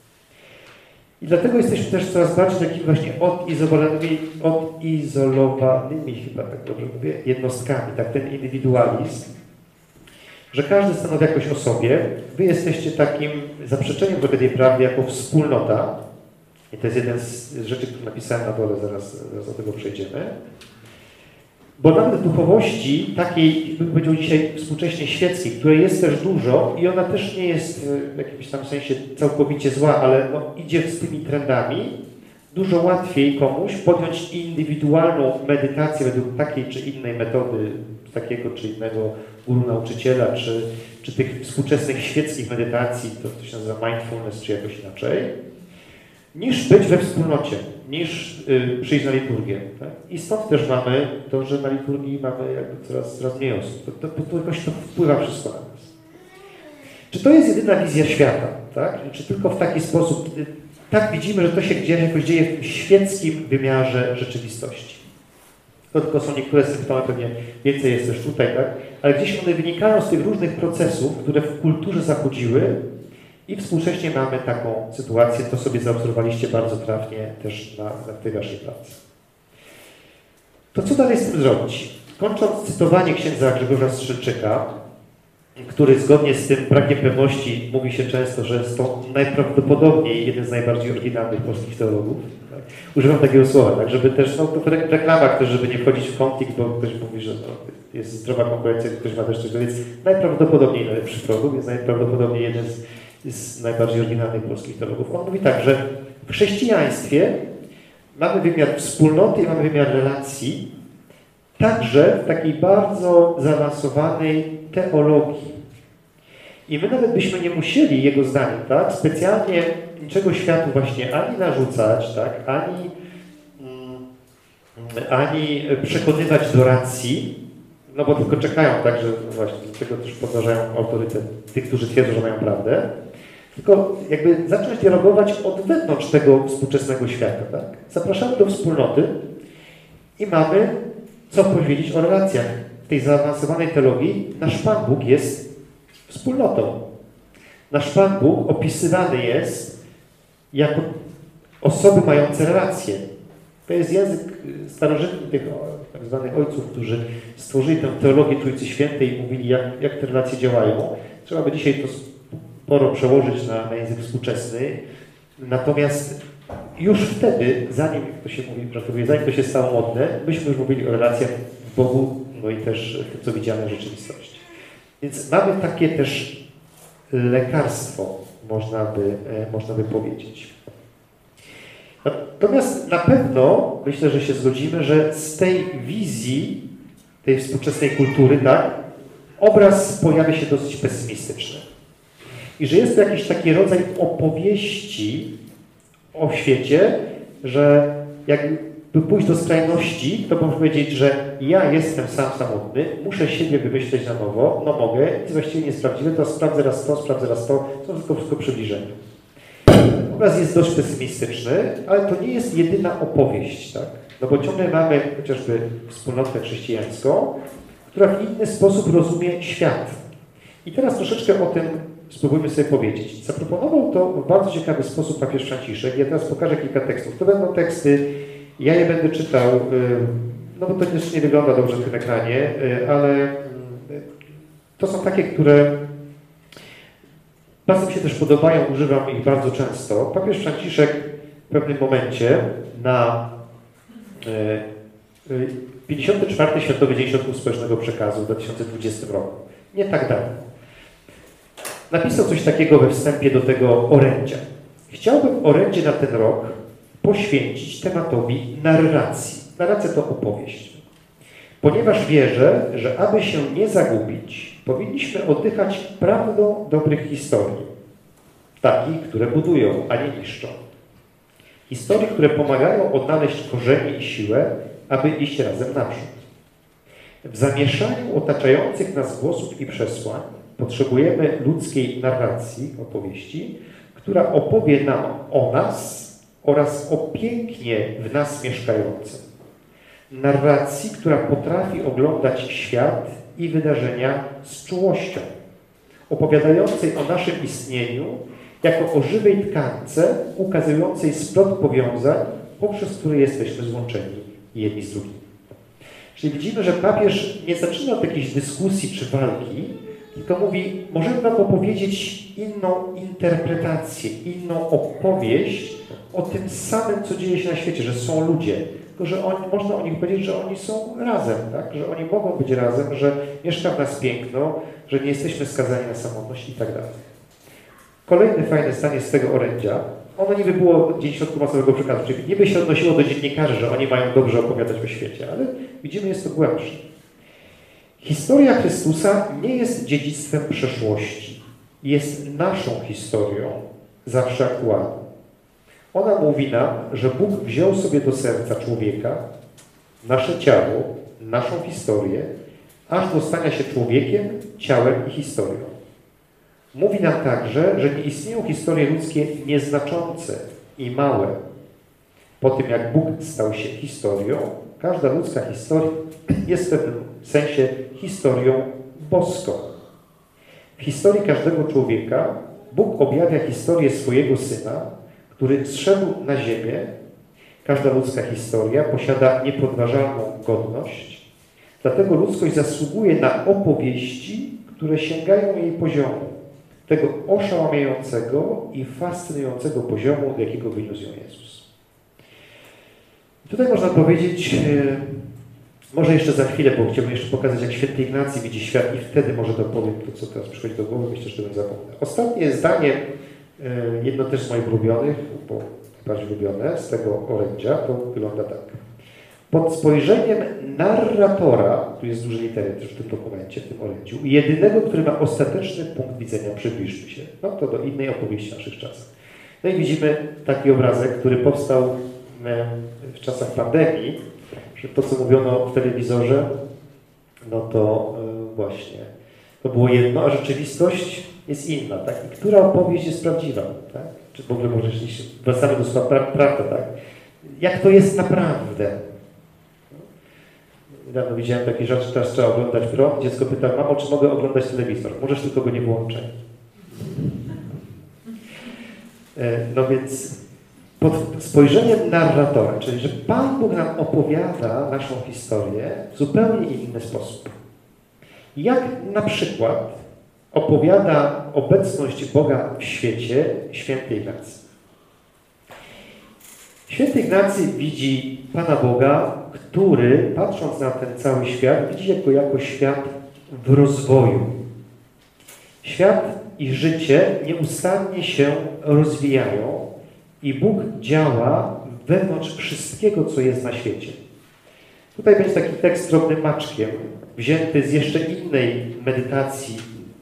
I dlatego jesteśmy też coraz bardziej takimi właśnie odizolowanymi, odizolowanymi chyba tak dobrze mówię, jednostkami, tak, ten indywidualizm, że każdy stanowi jakoś o sobie. Wy jesteście takim zaprzeczeniem trochę tej prawdy jako wspólnota. I to jest jeden z rzeczy, które napisałem na dole, zaraz, zaraz do tego przejdziemy. Bo nawet w duchowości takiej, bym powiedział dzisiaj współcześnie świeckiej, której jest też dużo i ona też nie jest w jakimś tam sensie całkowicie zła, ale no, idzie z tymi trendami, dużo łatwiej komuś podjąć indywidualną medytację według takiej czy innej metody, takiego czy innego guru nauczyciela, czy, czy tych współczesnych świeckich medytacji, to, to się nazywa mindfulness, czy jakoś inaczej, niż być we wspólnocie, niż y, przyjść na liturgię. Tak? I stąd też mamy to, że na liturgii mamy jakby coraz, coraz mniej osób. To, to, to jakoś to wpływa wszystko na nas. Czy to jest jedyna wizja świata? Tak? Czy tylko w taki sposób, y, tak widzimy, że to się gdzieś jakoś dzieje w tym świeckim wymiarze rzeczywistości. To tylko są niektóre symptomy, pewnie więcej jest też tutaj, tak? Ale gdzieś one wynikają z tych różnych procesów, które w kulturze zachodziły. I współcześnie mamy taką sytuację, to sobie zaobserwowaliście bardzo trafnie też na, na tej waszej pracy. To co dalej z tym zrobić? Kończąc cytowanie księdza Grzegorza Strzelczyka, który zgodnie z tym brakiem pewności mówi się często, że jest to najprawdopodobniej jeden z najbardziej oryginalnych polskich teologów. Tak? Używam takiego słowa, tak, żeby też, no to w reklamach też, żeby nie wchodzić w konflikt, bo ktoś mówi, że no, jest zdrowa konkurencja, ktoś ma też coś, więc najprawdopodobniej najlepszy prorok, więc najprawdopodobniej jeden z z najbardziej oryginalnych polskich teologów. On mówi tak, że w chrześcijaństwie mamy wymiar wspólnoty i mamy wymiar relacji, także w takiej bardzo zaawansowanej teologii. I my nawet byśmy nie musieli, jego zdaniem, tak, specjalnie niczego światu właśnie ani narzucać, tak, ani, ani przekonywać do racji, no bo tylko czekają, tak, że właśnie do tego też podważają autorytet tych, którzy twierdzą, że mają prawdę. tylko jakby zacząć dialogować od wewnątrz tego współczesnego świata. Tak? Zapraszamy do wspólnoty i mamy co powiedzieć o relacjach. W tej zaawansowanej teologii nasz Pan Bóg jest wspólnotą. Nasz Pan Bóg opisywany jest jako osoby mające relacje. To jest język starożytny tych tak zwanych ojców, którzy stworzyli tę teologię Trójcy Świętej i mówili, jak, jak te relacje działają. Trzeba by dzisiaj to sporo przełożyć na, na język współczesny. Natomiast już wtedy, zanim to się mówi, że zanim to się stało modne, myśmy już mówili o relacjach w Bogu, no i też w tym, co widziane w rzeczywistości. Więc mamy takie też lekarstwo, można by, można by powiedzieć. Natomiast na pewno myślę, że się zgodzimy, że z tej wizji, tej współczesnej kultury, tak, obraz pojawia się dosyć pesymistyczny. I że jest to jakiś taki rodzaj opowieści o świecie, że jakby pójść do skrajności, to można powiedzieć, że ja jestem sam samotny, muszę siebie wymyśleć na nowo, no mogę, nic właściwie nie sprawdziłem, to sprawdzę raz to, sprawdzę raz to, to tylko wszystko przybliżenie. Obraz jest dość pesymistyczny, ale to nie jest jedyna opowieść, tak? No bo ciągle mamy chociażby wspólnotę chrześcijańską, która w inny sposób rozumie świat. I teraz troszeczkę o tym spróbujmy sobie powiedzieć. Zaproponował to w bardzo ciekawy sposób papież Franciszek. Ja teraz pokażę kilka tekstów. To będą teksty, ja je będę czytał, no bo to też nie wygląda dobrze w tym ekranie, ale to są takie, które bardzo mi się też podobają, używam ich bardzo często. Papież Franciszek w pewnym momencie na pięćdziesiąty czwarty Światowy Dzień Środków Społecznego Przekazu w dwa tysiące dwudziestym roku, nie tak dawno, napisał coś takiego we wstępie do tego orędzia. Chciałbym orędzie na ten rok poświęcić tematowi narracji. Narracja to opowieść. Ponieważ wierzę, że aby się nie zagubić, powinniśmy oddychać prawdą dobrych historii. Takich, które budują, a nie niszczą. Historii, które pomagają odnaleźć korzenie i siłę, aby iść razem naprzód. W zamieszaniu otaczających nas głosów i przesłań potrzebujemy ludzkiej narracji, opowieści, która opowie nam o nas oraz o pięknie w nas mieszkającym. Narracji, która potrafi oglądać świat i wydarzenia z czułością, opowiadającej o naszym istnieniu jako o żywej tkance, ukazującej splot powiązań, poprzez które jesteśmy złączeni jedni z drugimi. Czyli widzimy, że papież nie zaczyna od jakiejś dyskusji czy walki, tylko mówi, możemy wam opowiedzieć inną interpretację, inną opowieść o tym samym, co dzieje się na świecie, że są ludzie, tylko że oni, można o nich powiedzieć, że oni są razem, tak? Że oni mogą być razem, że mieszka w nas piękno, że nie jesteśmy skazani na samotność i tak dalej. Kolejny fajny stan jest z tego orędzia. Ono niby było Dzień Środków Masowego Przekazu, czyli niby się odnosiło do dziennikarzy, że oni mają dobrze opowiadać o świecie, ale widzimy, jest to głębsze. Historia Chrystusa nie jest dziedzictwem przeszłości. Jest naszą historią, zawsze aktualną. Ona mówi nam, że Bóg wziął sobie do serca człowieka, nasze ciało, naszą historię, aż do stania się człowiekiem, ciałem i historią. Mówi nam także, że nie istnieją historie ludzkie nieznaczące i małe. Po tym, jak Bóg stał się historią, każda ludzka historia jest w pewnym sensie historią boską. W historii każdego człowieka Bóg objawia historię swojego Syna, który zszedł na ziemię. Każda ludzka historia posiada niepodważalną godność, dlatego ludzkość zasługuje na opowieści, które sięgają jej poziomu, tego oszałamiającego i fascynującego poziomu, do jakiego wyniósł ją Jezus. I tutaj można powiedzieć, może jeszcze za chwilę, bo chciałbym jeszcze pokazać, jak święty Ignacy widzi świat i wtedy może dopowiem to, co teraz przychodzi do głowy, myślę, że to bym zapomniał. Ostatnie zdanie, jedno też z moich ulubionych, bo bardziej ulubione, z tego orędzia, to wygląda tak. Pod spojrzeniem narratora, tu jest duże litery też w tym dokumencie, w tym orędziu, jedynego, który ma ostateczny punkt widzenia, przybliżmy się, no to do innej opowieści w naszych czasach. No i widzimy taki obrazek, który powstał w czasach pandemii, że to, co mówiono w telewizorze, no to właśnie, to było jedno, a rzeczywistość jest inna, tak? I która opowieść jest prawdziwa, tak? Czy w ogóle może jeśli wracamy do słowa pra prawda, tak? Jak to jest naprawdę? Niedawno widziałem takie rzeczy, teraz trzeba oglądać prąd. Dziecko pyta, mamo, czy mogę oglądać telewizor? Możesz, tylko go nie włączać. No więc pod spojrzeniem narratora, czyli że Pan Bóg nam opowiada naszą historię w zupełnie inny sposób. Jak na przykład opowiada obecność Boga w świecie święty Ignacy. Święty Ignacy widzi Pana Boga, który, patrząc na ten cały świat, widzi go jako świat w rozwoju. Świat i życie nieustannie się rozwijają i Bóg działa wewnątrz wszystkiego, co jest na świecie. Tutaj będzie taki tekst drobnym maczkiem, wzięty z jeszcze innej medytacji.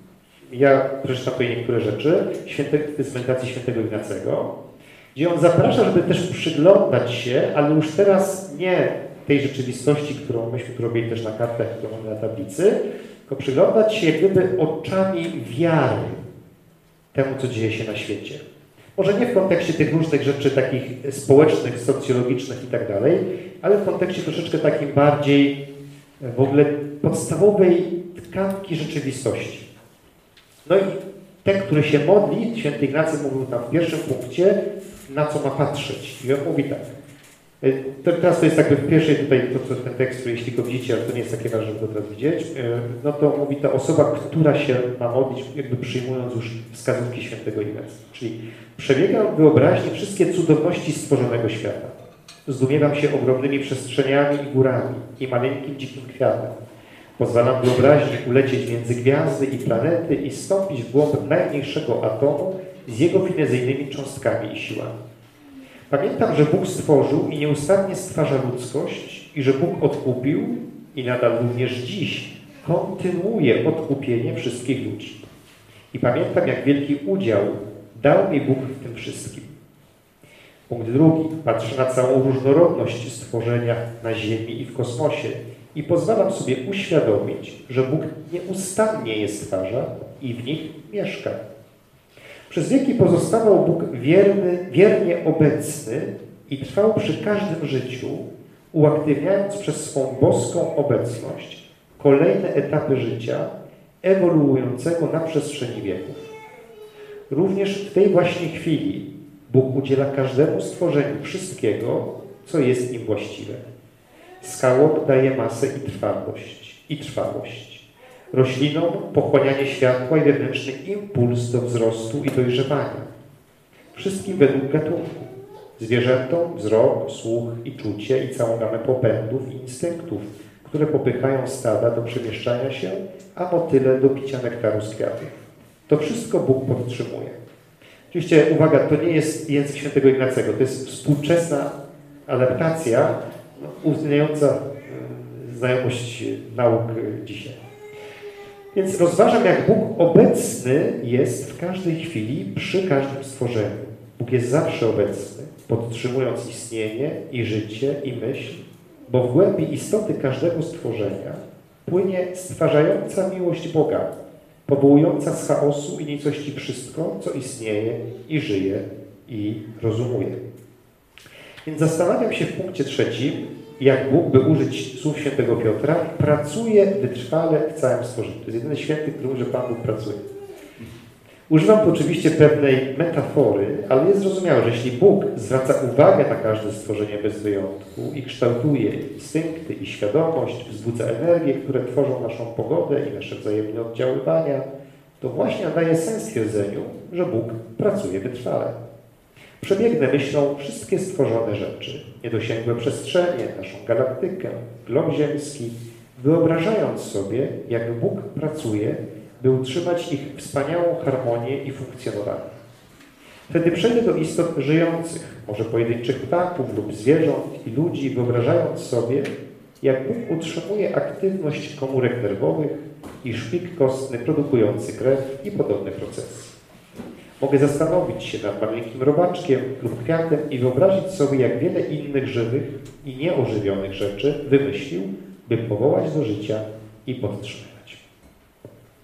Ja przeczytam tutaj niektóre rzeczy. Święte, to jest medytacji świętego Ignacego, gdzie on zaprasza, żeby też przyglądać się, ale już teraz nie tej rzeczywistości, którą myśmy tu robili też na kartach, którą mamy na tablicy, tylko przyglądać się jak gdyby oczami wiary temu, co dzieje się na świecie. Może nie w kontekście tych różnych rzeczy takich społecznych, socjologicznych i tak dalej, ale w kontekście troszeczkę takim bardziej w ogóle podstawowej tkanki rzeczywistości. No i ten, który się modli, święty Ignacy mówił tam w pierwszym punkcie, na co ma patrzeć. I on mówi tak. To, teraz to jest jakby w pierwszej tutaj, to, co ten tekst, który jeśli go widzicie, ale to nie jest takie ważne, żeby go teraz widzieć, no to mówi ta osoba, która się ma modlić, jakby przyjmując już wskazówki świętego Ignacy. Czyli przebiegam w wyobraźni wszystkie cudowności stworzonego świata. Zdumiewam się ogromnymi przestrzeniami i górami i maleńkim dzikim kwiatem. Pozwalam wyobraźni ulecieć między gwiazdy i planety i stąpić w głąb najmniejszego atomu z jego finezyjnymi cząstkami i siłami. Pamiętam, że Bóg stworzył i nieustannie stwarza ludzkość i że Bóg odkupił i nadal również dziś kontynuuje odkupienie wszystkich ludzi. I pamiętam, jak wielki udział dał mi Bóg w tym wszystkim. Punkt drugi. Patrzę na całą różnorodność stworzenia na Ziemi i w kosmosie i pozwalam sobie uświadomić, że Bóg nieustannie je stwarza i w nich mieszka. Przez wieki pozostawał Bóg wierny, wiernie obecny i trwał przy każdym życiu, uaktywniając przez swą boską obecność kolejne etapy życia, ewoluującego na przestrzeni wieków. Również w tej właśnie chwili Bóg udziela każdemu stworzeniu wszystkiego, co jest im właściwe. Skałom daje masę i trwałość, i trwałość. Roślinom pochłanianie światła i wewnętrzny impuls do wzrostu i dojrzewania. Wszystkim według gatunku. Zwierzętom wzrok, słuch i czucie i całą gamę popędów i instynktów, które popychają stada do przemieszczania się, a motyle do picia nektaru z kwiatów. To wszystko Bóg podtrzymuje. Oczywiście, uwaga, to nie jest język świętego Ignacego, to jest współczesna adaptacja uwzględniająca znajomość nauk dzisiaj. Więc rozważam, jak Bóg obecny jest w każdej chwili, przy każdym stworzeniu. Bóg jest zawsze obecny, podtrzymując istnienie i życie i myśl, bo w głębi istoty każdego stworzenia płynie stwarzająca miłość Boga, powołująca z chaosu i nicości wszystko, co istnieje i żyje i rozumuje. Więc zastanawiam się w punkcie trzecim, jak Bóg, by użyć słów świętego Piotra, pracuje wytrwale w całym stworzeniu. To jest jedyny święty, który mówi, że Pan Bóg pracuje. Używam tu oczywiście pewnej metafory, ale jest zrozumiałe, że jeśli Bóg zwraca uwagę na każde stworzenie bez wyjątku i kształtuje instynkty i świadomość, wzbudza energię, które tworzą naszą pogodę i nasze wzajemne oddziaływania, to właśnie nadaje sens twierdzeniu, że Bóg pracuje wytrwale. Przebiegnę myślą wszystkie stworzone rzeczy, niedosięgłe przestrzenie, naszą galaktykę, glob ziemski, wyobrażając sobie, jak Bóg pracuje, by utrzymać ich wspaniałą harmonię i funkcjonowanie. Wtedy przejdę do istot żyjących, może pojedynczych ptaków lub zwierząt i ludzi, wyobrażając sobie, jak Bóg utrzymuje aktywność komórek nerwowych i szpik kostny produkujący krew i podobne procesy. Mogę zastanowić się nad maleńkim robaczkiem lub kwiatem i wyobrazić sobie, jak wiele innych żywych i nieożywionych rzeczy wymyślił, by powołać do życia i podtrzymywać.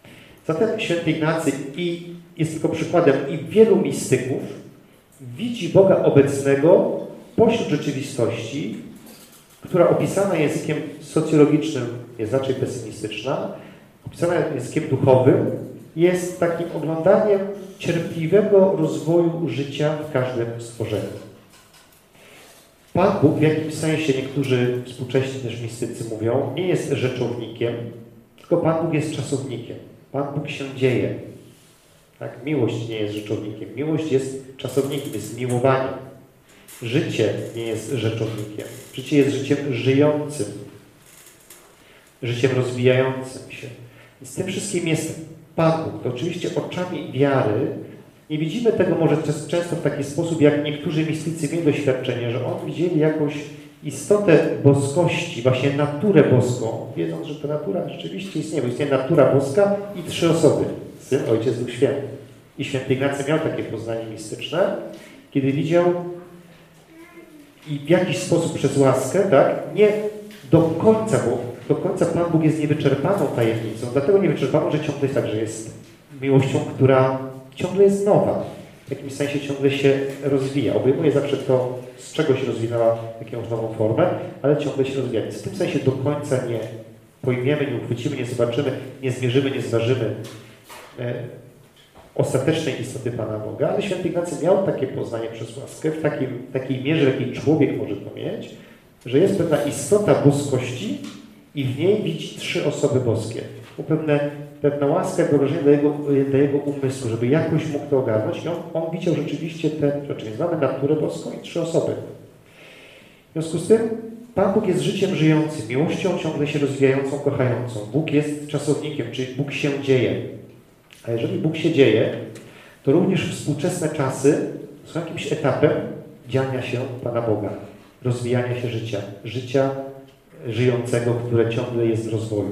Zatem święty Ignacy i jest tylko przykładem i wielu mistyków widzi Boga obecnego pośród rzeczywistości, która opisana językiem socjologicznym jest raczej pesymistyczna, opisana językiem duchowym jest takim oglądaniem cierpliwego rozwoju życia w każdym stworzeniu. Pan Bóg w jakimś sensie, niektórzy współcześni też mistycy mówią, nie jest rzeczownikiem, tylko Pan Bóg jest czasownikiem. Pan Bóg się dzieje. Tak? Miłość nie jest rzeczownikiem. Miłość jest czasownikiem, jest miłowaniem. Życie nie jest rzeczownikiem. Życie jest życiem żyjącym. Życiem rozwijającym się. I z tym wszystkim jest Pan Bóg. To oczywiście oczami wiary nie widzimy tego może często w taki sposób, jak niektórzy mistycy mieli doświadczenie, że oni widzieli jakąś istotę boskości, właśnie naturę boską, wiedząc, że ta natura rzeczywiście istnieje, bo istnieje natura boska i trzy osoby. Syn, Ojciec, Duch Święty. I święty Ignacy miał takie poznanie mistyczne, kiedy widział i w jakiś sposób przez łaskę, tak, nie do końca, bo do końca Pan Bóg jest niewyczerpaną tajemnicą, dlatego niewyczerpaną, że ciągle jest tak, że jest miłością, która ciągle jest nowa. W jakimś sensie ciągle się rozwija. Obejmuje zawsze to, z czego się rozwinęła jakąś nową formę, ale ciągle się rozwija. Więc w tym sensie do końca nie pojmiemy, nie uchwycimy, nie zobaczymy, nie zmierzymy, nie zważymy e, ostatecznej istoty Pana Boga, ale święty Ignacy miał takie poznanie przez łaskę w takim, takiej mierze, w jakiej człowiek może to mieć, że jest pewna istota boskości i w niej widzi trzy osoby boskie. Pewne, pewna łaska i wyobrażenie dla jego, dla jego umysłu, żeby jakoś mógł to ogarnąć i on, on widział rzeczywiście te rzeczy. Więc mamy naturę boską i trzy osoby. W związku z tym Pan Bóg jest życiem żyjącym, miłością ciągle się rozwijającą, kochającą. Bóg jest czasownikiem, czyli Bóg się dzieje. A jeżeli Bóg się dzieje, to również współczesne czasy są jakimś etapem dziania się Pana Boga, rozwijania się życia, życia żyjącego, które ciągle jest w rozwoju.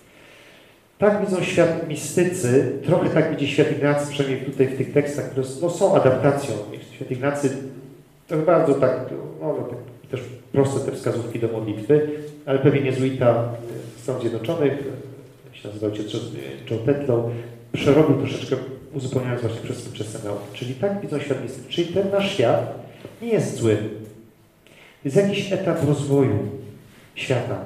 Tak widzą świat mistycy, trochę tak widzi świat Ignacy, przynajmniej tutaj w tych tekstach, które no, są adaptacją. Świat Ignacy to bardzo tak, no, tak też proste te wskazówki do modlitwy, ale pewien jezuita w Stanach Zjednoczonych, się nazywał Joe Tetlow, przerobił troszeczkę, uzupełniając właśnie przez współczesne nauki. Czyli tak widzą świat mistycy. Czyli ten nasz świat nie jest zły. Jest jakiś etap rozwoju świata.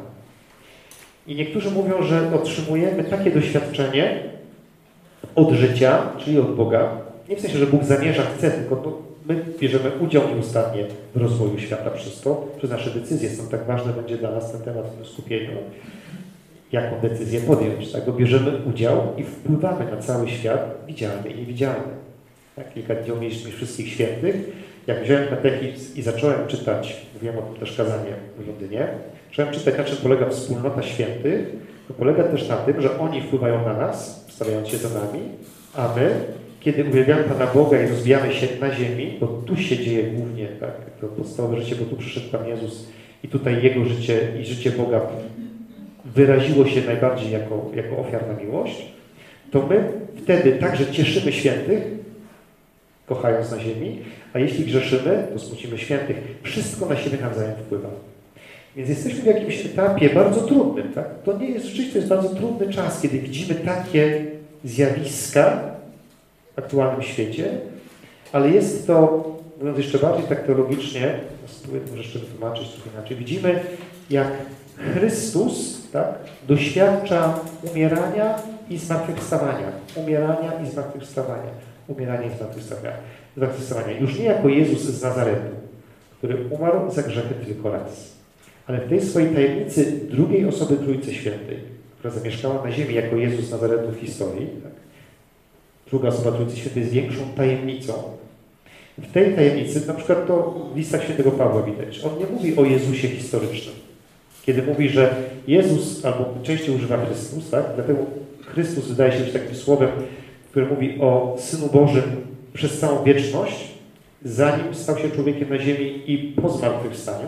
I niektórzy mówią, że otrzymujemy takie doświadczenie od życia, czyli od Boga. Nie w sensie, że Bóg zamierza, chce, tylko to my bierzemy udział nieustannie w rozwoju świata przez to, przez nasze decyzje. Stąd tak ważne będzie dla nas ten temat w skupieniu, jaką decyzję podjąć. Tak? Bo bierzemy udział i wpływamy na cały świat, widzialny i niewidzialny. Tak? Kilka dni mieliśmy wszystkich świętych. Jak wziąłem katechizm i zacząłem czytać, mówiłem o tym też kazanie w Londynie, zacząłem czytać, na czym polega wspólnota świętych, to polega też na tym, że oni wpływają na nas, stawiając się za nami, a my, kiedy uwielbiamy Pana Boga i rozwijamy się na ziemi, bo tu się dzieje głównie, tak, to podstawowe życie, bo tu przyszedł Pan Jezus i tutaj Jego życie i życie Boga wyraziło się najbardziej jako, jako ofiarna miłość, to my wtedy także cieszymy świętych, kochając na ziemi, a jeśli grzeszymy, to smucimy świętych. Wszystko na siebie nawzajem wpływa. Więc jesteśmy w jakimś etapie bardzo trudnym. Tak? To nie jest rzeczywiście, to jest bardzo trudny czas, kiedy widzimy takie zjawiska w aktualnym świecie, ale jest to, mówiąc jeszcze bardziej tak teologicznie, spróbuję może jeszcze wytłumaczyć trochę inaczej, widzimy, jak Chrystus tak, doświadcza umierania i zmartwychwstawania. Umierania i zmartwychwstawania. Umierania i zmartwychwstawania. zmartwychwstawania. Już nie jako Jezus z Nazaretu, który umarł za grzechy tylko raz, ale w tej swojej tajemnicy drugiej osoby Trójcy Świętej, która zamieszkała na ziemi jako Jezus z Nazaretu w historii. Tak? Druga osoba Trójcy Świętej jest większą tajemnicą. W tej tajemnicy, na przykład to w listach świętego Pawła widać, on nie mówi o Jezusie historycznym. Kiedy mówi, że Jezus, albo częściej używa Chrystus, tak? Dlatego Chrystus wydaje się być takim słowem, które mówi o Synu Bożym przez całą wieczność, zanim stał się człowiekiem na ziemi i po zmartwychwstaniu,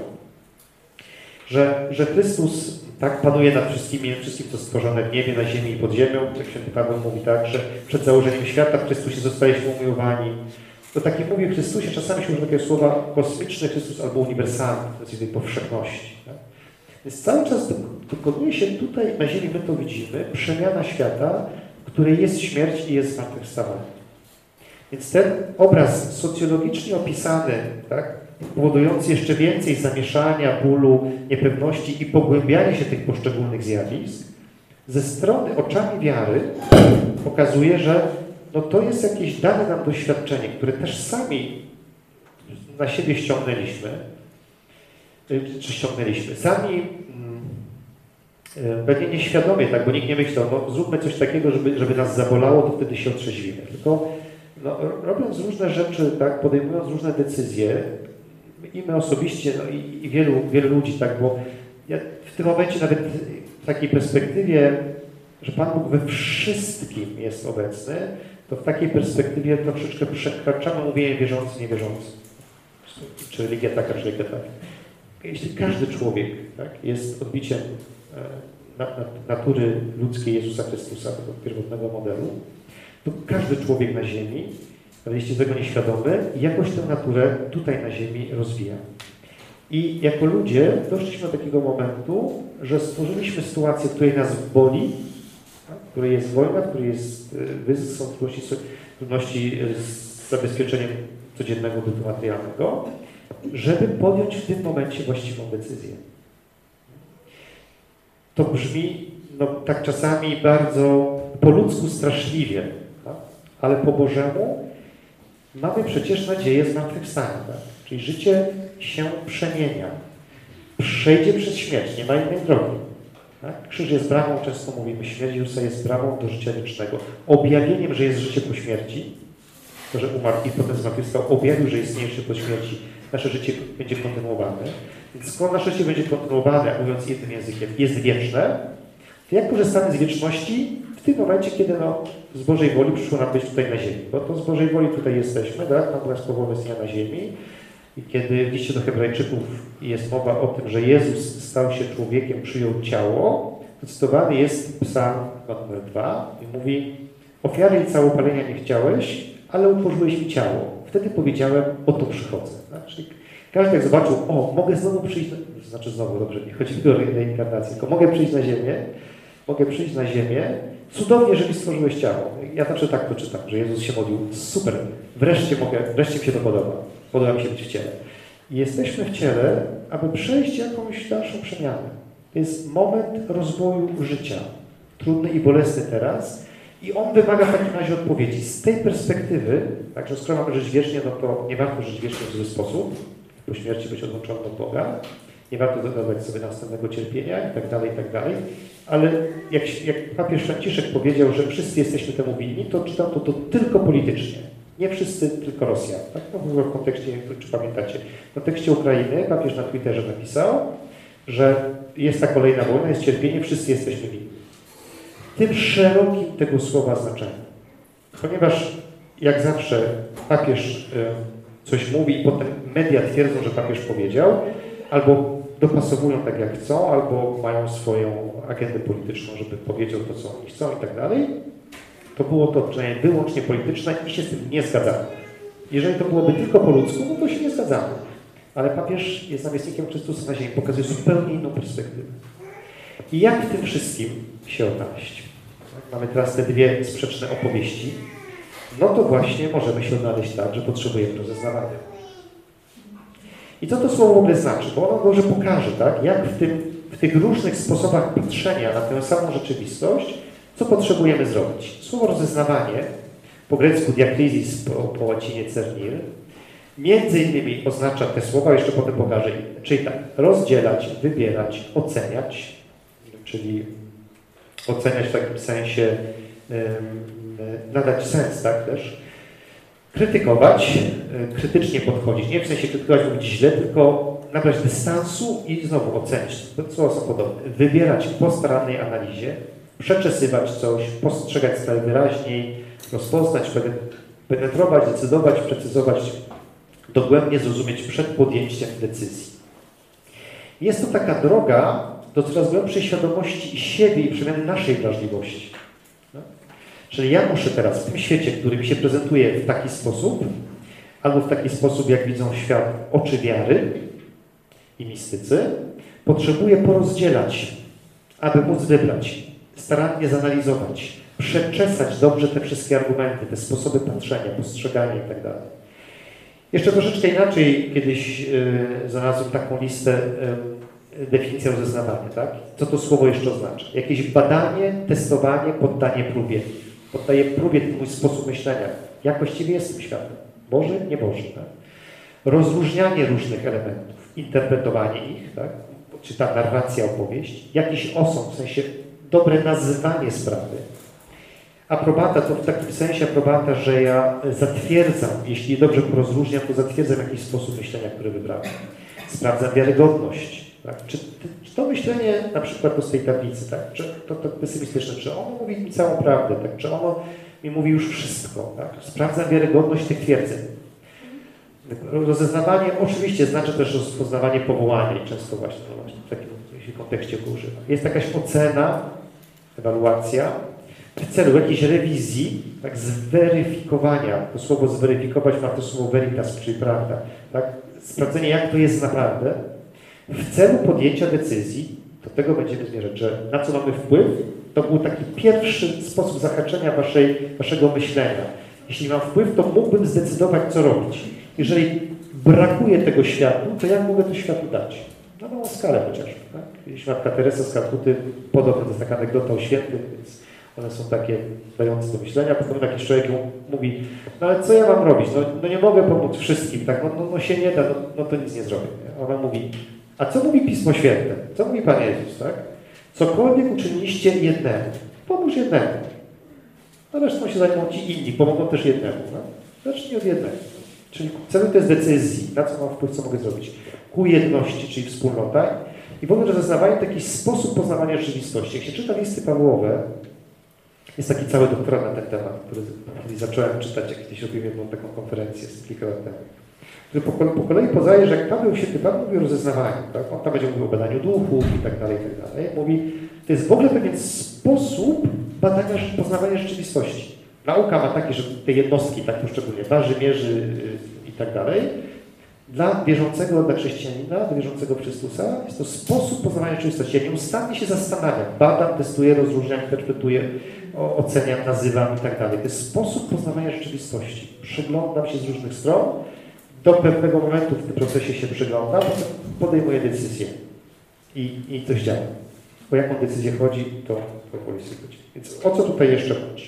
że, że Chrystus tak panuje nad wszystkimi, wszystkim, co stworzone w niebie, na ziemi i pod ziemią. Jak święty Paweł mówi tak, że przed założeniem świata w Chrystusie zostaliśmy umiłowani. To taki mówi o Chrystusie, czasami się używa takiego słowa kosmiczny Chrystus albo uniwersalny, to jest tej powszechności. Tak? Więc cały czas dokonuje się tutaj na ziemi, my to widzimy, przemiana świata, w której jest śmierć i jest zmartwychwstawanie. Więc ten obraz socjologicznie opisany, tak, powodujący jeszcze więcej zamieszania, bólu, niepewności i pogłębiania się tych poszczególnych zjawisk, ze strony oczami wiary pokazuje, że no to jest jakieś dane nam doświadczenie, które też sami na siebie ściągnęliśmy, czy ściągnęliśmy. Sami mm, pewnie nieświadomie, tak, bo nikt nie myślał, no zróbmy coś takiego, żeby, żeby nas zabolało, to wtedy się otrzeźwimy. Tylko no, robiąc różne rzeczy, tak, podejmując różne decyzje, i my osobiście, no i, i wielu, wielu ludzi, tak, bo ja w tym momencie nawet w takiej perspektywie, że Pan Bóg we wszystkim jest obecny, to w takiej perspektywie troszeczkę przekraczamy mówienie wierzący, niewierzący. Czy religia taka, czy religia taka. Jeśli każdy człowiek, tak, jest odbiciem na, na, natury ludzkiej Jezusa Chrystusa, tego pierwotnego modelu, to każdy człowiek na ziemi, ale jeśli tego nieświadomy, jakoś tę naturę tutaj na ziemi rozwija. I jako ludzie doszliśmy do takiego momentu, że stworzyliśmy sytuację, w której nas boli, w której jest wojna, w której jest wyzysk, są trudności, trudności z zabezpieczeniem codziennego bytu materialnego, żeby podjąć w tym momencie właściwą decyzję. To brzmi no, tak czasami bardzo po ludzku straszliwie, tak? Ale po Bożemu mamy przecież nadzieję zmartwychwstania. Tak? Czyli życie się przemienia. Przejdzie przez śmierć, nie ma innej drogi. Tak? Krzyż jest bramą, często mówimy, śmierć Jezusa jest bramą do życia wiecznego. Objawieniem, że jest życie po śmierci, to, że umarł i potem zmartwychwstał, objawił, że istnieje jeszcze po śmierci. Nasze życie będzie kontynuowane. Więc skoro nasze życie będzie kontynuowane, mówiąc jednym językiem, jest wieczne, to jak korzystamy z wieczności w tym momencie, kiedy no, z Bożej woli przyszło nam być tutaj na ziemi? Bo to z Bożej woli tutaj jesteśmy, tak? Natomiast słowo jest nie na ziemi. I kiedy w liście do Hebrajczyków jest mowa o tym, że Jezus stał się człowiekiem, przyjął ciało, to cytowany jest Psalm numer dwa i mówi: ofiary i całopalenia nie chciałeś, ale utworzyłeś mi ciało. Wtedy powiedziałem, oto przychodzę. Tak? Czyli każdy jak zobaczył, o, mogę znowu przyjść, na... znaczy znowu, dobrze, nie chodzi o reinkarnację, tylko mogę przyjść na ziemię, mogę przyjść na ziemię, cudownie, że mi stworzyłeś ciało. Ja zawsze tak to czytam, że Jezus się modlił, super, wreszcie mogę, wreszcie mi się to podoba. Podoba mi się być w ciele. I jesteśmy w ciele, aby przejść jakąś dalszą przemianę. To jest moment rozwoju życia. Trudny i bolesny teraz. I on wymaga w takim razie odpowiedzi. Z tej perspektywy, także skoro mamy żyć wiecznie, no to nie warto żyć wiecznie w zły sposób. Po śmierci być odłączony od Boga. Nie warto dodawać sobie następnego cierpienia i tak dalej, i tak dalej. Ale jak, jak papież Franciszek powiedział, że wszyscy jesteśmy temu winni, to czytam to, to tylko politycznie. Nie wszyscy, tylko Rosja. Tak? No w ogóle w kontekście, czy pamiętacie, w kontekście Ukrainy papież na Twitterze napisał, że jest ta kolejna wojna, jest cierpienie, wszyscy jesteśmy winni. Tym szerokim tego słowa znaczeniu. Ponieważ jak zawsze papież y, coś mówi i potem media twierdzą, że papież powiedział, albo dopasowują tak jak chcą, albo mają swoją agendę polityczną, żeby powiedział to, co oni chcą i tak dalej, to było to przynajmniej wyłącznie polityczne i się z tym nie zgadzamy. Jeżeli to byłoby tylko po ludzku, no to się nie zgadzamy. Ale papież jest namiestnikiem Chrystusa na ziemi, pokazuje zupełnie inną perspektywę. I jak w tym wszystkim się odnaleźć? Mamy teraz te dwie sprzeczne opowieści. No to właśnie możemy się odnaleźć tak, że potrzebujemy rozeznawania. I co to słowo w ogóle znaczy? Bo ono dobrze pokaże, tak, jak w, tym, w tych różnych sposobach patrzenia na tę samą rzeczywistość, co potrzebujemy zrobić. Słowo rozeznawanie, po grecku diakrizis, po, po łacinie cernir, między innymi oznacza te słowa, jeszcze potem pokażę inne. Czyli tak, rozdzielać, wybierać, oceniać, czyli oceniać w takim sensie, um, nadać sens, tak też, krytykować, krytycznie podchodzić, nie w sensie krytykować, mówić źle, tylko nabrać dystansu i znowu ocenić. To słowa są podobne. Wybierać po starannej analizie, przeczesywać coś, postrzegać sprawę wyraźniej, rozpoznać, penetrować, decydować, precyzować, dogłębnie zrozumieć przed podjęciem decyzji. Jest to taka droga do coraz głębszej świadomości siebie i przemiany naszej wrażliwości. No? Czyli ja muszę teraz w tym świecie, który mi się prezentuje w taki sposób, albo w taki sposób, jak widzą świat oczy wiary i mistycy, potrzebuję porozdzielać, aby móc wybrać, starannie zanalizować, przeczesać dobrze te wszystkie argumenty, te sposoby patrzenia, postrzegania i tak dalej. Jeszcze troszeczkę inaczej kiedyś yy, znalazłem taką listę yy, definicji rozeznawania, tak? Co to słowo jeszcze oznacza? Jakieś badanie, testowanie, poddanie próbie. Poddaję próbie ten mój sposób myślenia. Jak właściwie jest tym światem? Boży, nie Boży, tak? Rozróżnianie różnych elementów, interpretowanie ich, tak? Czy ta narracja, opowieść, jakiś osąd, w sensie dobre nazywanie sprawy. Aprobata to w takim sensie aprobata, że ja zatwierdzam, jeśli dobrze rozróżniam, to zatwierdzam jakiś sposób myślenia, który wybrałem. Sprawdzam wiarygodność. Tak? Czy, czy to myślenie, na przykład z tej tablicy, tak? Czy to, to pesymistyczne, czy ono mówi mi całą prawdę, tak? Czy ono mi mówi już wszystko. Tak? Sprawdzam wiarygodność tych twierdzeń. Rozeznawanie oczywiście znaczy też rozpoznawanie powołania i często właśnie, no właśnie w takim kontekście go używa. Jest jakaś ocena, ewaluacja w celu jakiejś rewizji, tak, zweryfikowania. To słowo zweryfikować ma to słowo veritas, czyli prawda. Tak? Sprawdzenie, jak to jest naprawdę, w celu podjęcia decyzji, do tego będziemy zmierzać, że na co mamy wpływ, to był taki pierwszy sposób zahaczenia waszej, waszego myślenia. Jeśli mam wpływ, to mógłbym zdecydować, co robić. Jeżeli brakuje tego światu, to jak mogę to światu dać? Na małą skalę chociażby. Tak? Kiedyś matka Teresa z Kalkuty, podobno to jest taka anegdota o świętych, więc one są takie dające do myślenia. Potem jakiś człowiek mówi, no ale co ja mam robić? No, no nie mogę pomóc wszystkim, tak? No, no, no się nie da, no, no to nic nie zrobię. Nie? Ona mówi, a co mówi Pismo Święte? Co mówi Pan Jezus, tak? Cokolwiek uczyniliście jednemu, pomóż jednemu. No resztą się zajmą ci inni, pomogą też jednemu. No? Zacznij od jednego. Czyli cel to jest decyzji, na co mam wpływ, co mogę zrobić. Ku jedności, czyli wspólnota. I w ogóle rozeznawanie to jakiś sposób poznawania rzeczywistości. Jak się czyta listy Pawłowe, jest taki cały doktorat na ten temat, który kiedyś zacząłem czytać, jak kiedyś robiłem jedną taką konferencję z kilka lat temu. Który po, po kolei poznaje, że jak Paweł się Pan mówi o rozeznawaniu, tak? On tam będzie mówił o badaniu duchów i tak dalej, i tak dalej. Mówi, to jest w ogóle pewien sposób badania, poznawania rzeczywistości. Nauka ma taki, że te jednostki tak poszczególnie waży, mierzy yy, i tak dalej. Dla wierzącego, dla chrześcijanina, dla wierzącego w Chrystusa jest to sposób poznawania rzeczywistości. Ja nieustannie się zastanawiam, badam, testuję, rozróżniam, interpretuję, o, oceniam, nazywam i tak dalej. To jest sposób poznawania rzeczywistości. Przyglądam się z różnych stron, do pewnego momentu w tym procesie się przyglądam, potem podejmuję decyzję i, i coś działa. O jaką decyzję chodzi, to powoli sobie chodzi. Więc o co tutaj jeszcze chodzi?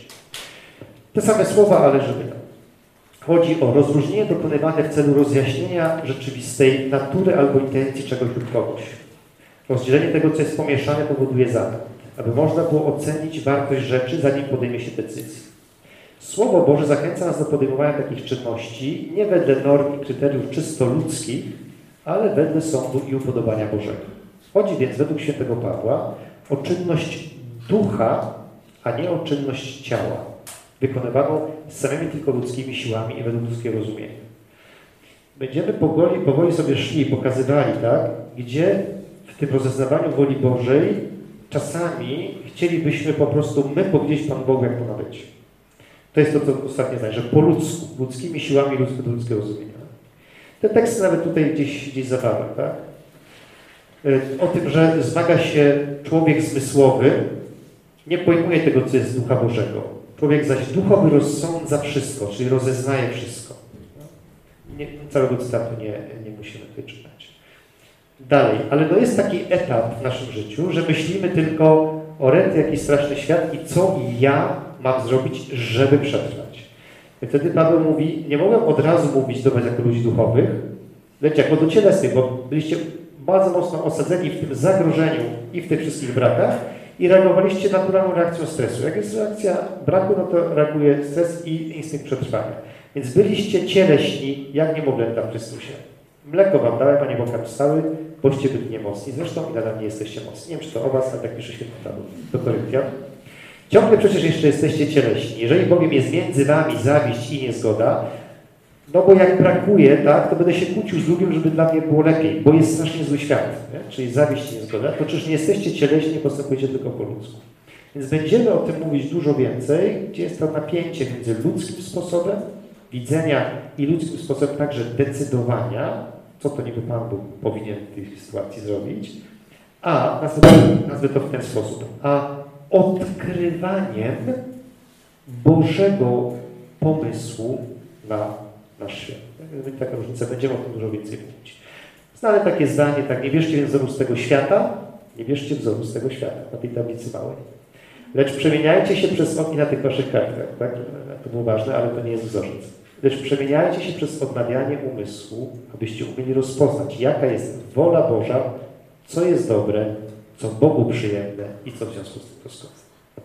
Te same słowa, ale żeby tam. Chodzi o rozróżnienie dokonywane w celu rozjaśnienia rzeczywistej natury albo intencji czegoś lub kogoś. Rozdzielenie tego, co jest pomieszane, powoduje zatem, aby można było ocenić wartość rzeczy, zanim podejmie się decyzji. Słowo Boże zachęca nas do podejmowania takich czynności nie wedle norm i kryteriów czysto ludzkich, ale wedle sądu i upodobania Bożego. Chodzi więc według świętego Pawła o czynność ducha, a nie o czynność ciała, wykonywaną samymi tylko ludzkimi siłami i według ludzkiego rozumienia. Będziemy powoli, powoli sobie szli i pokazywali, tak, gdzie w tym rozeznawaniu woli Bożej czasami chcielibyśmy po prostu my powiedzieć Panu Bogu, jak to ma być. To jest to, co ostatnio znaczy, że po ludzku, ludzkimi siłami ludzkiego, ludzkiego rozumienia. Te teksty nawet tutaj gdzieś, gdzieś zawarłem, tak? O tym, że zmaga się człowiek zmysłowy, nie pojmuje tego, co jest z Ducha Bożego. Człowiek zaś duchowy rozsądza wszystko, czyli rozeznaje wszystko. Nie, całego cytatu nie, nie musimy tutaj czytać. Dalej, ale no jest taki etap w naszym życiu, że myślimy tylko o rety, jaki straszny świat i co ja mam zrobić, żeby przetrwać. I wtedy Paweł mówi, nie mogę od razu mówić do was jako ludzi duchowych, lecz jako do cielesnych, bo byliście bardzo mocno osadzeni w tym zagrożeniu i w tych wszystkich brakach i reagowaliście naturalną reakcją stresu. Jak jest reakcja braku, no to reaguje stres i instynkt przetrwania. Więc byliście cieleśni, jak niemowlęta w Chrystusie. Mleko wam dałem, a nie pokarm stały, boście byli niemocni. Zresztą i nadal nie jesteście mocni. Nie wiem, czy to o was, ale tak pisze święty Paweł do Koryntian. Ciągle przecież jeszcze jesteście cieleśni. Jeżeli bowiem jest między wami zawiść i niezgoda, no bo jak brakuje, tak, to będę się kłócił z drugim, żeby dla mnie było lepiej, bo jest strasznie zły świat, nie? Czyli zawiść i niezgoda, to czyż nie jesteście cieleśni, postępujecie tylko po ludzku. Więc będziemy o tym mówić dużo więcej, gdzie jest to napięcie między ludzkim sposobem widzenia i ludzkim sposobem także decydowania, co to niby Pan Bóg powinien w tej sytuacji zrobić, a nazwę, nazwę to w ten sposób, a odkrywaniem Bożego pomysłu na nasz świat. Będzie taka różnica, będziemy o tym dużo więcej mówić. Znane takie zdanie, tak, nie bierzcie więc wzoru z tego świata, nie bierzcie wzoru z tego świata, na tej tablicy małej. Lecz przemieniajcie się przez ogień na tych waszych kartkach, tak? To było ważne, ale to nie jest wzorzec. Lecz przemieniajcie się przez odnawianie umysłu, abyście umieli rozpoznać, jaka jest wola Boża, co jest dobre, co Bogu przyjemne i co w związku z tym doskonałe.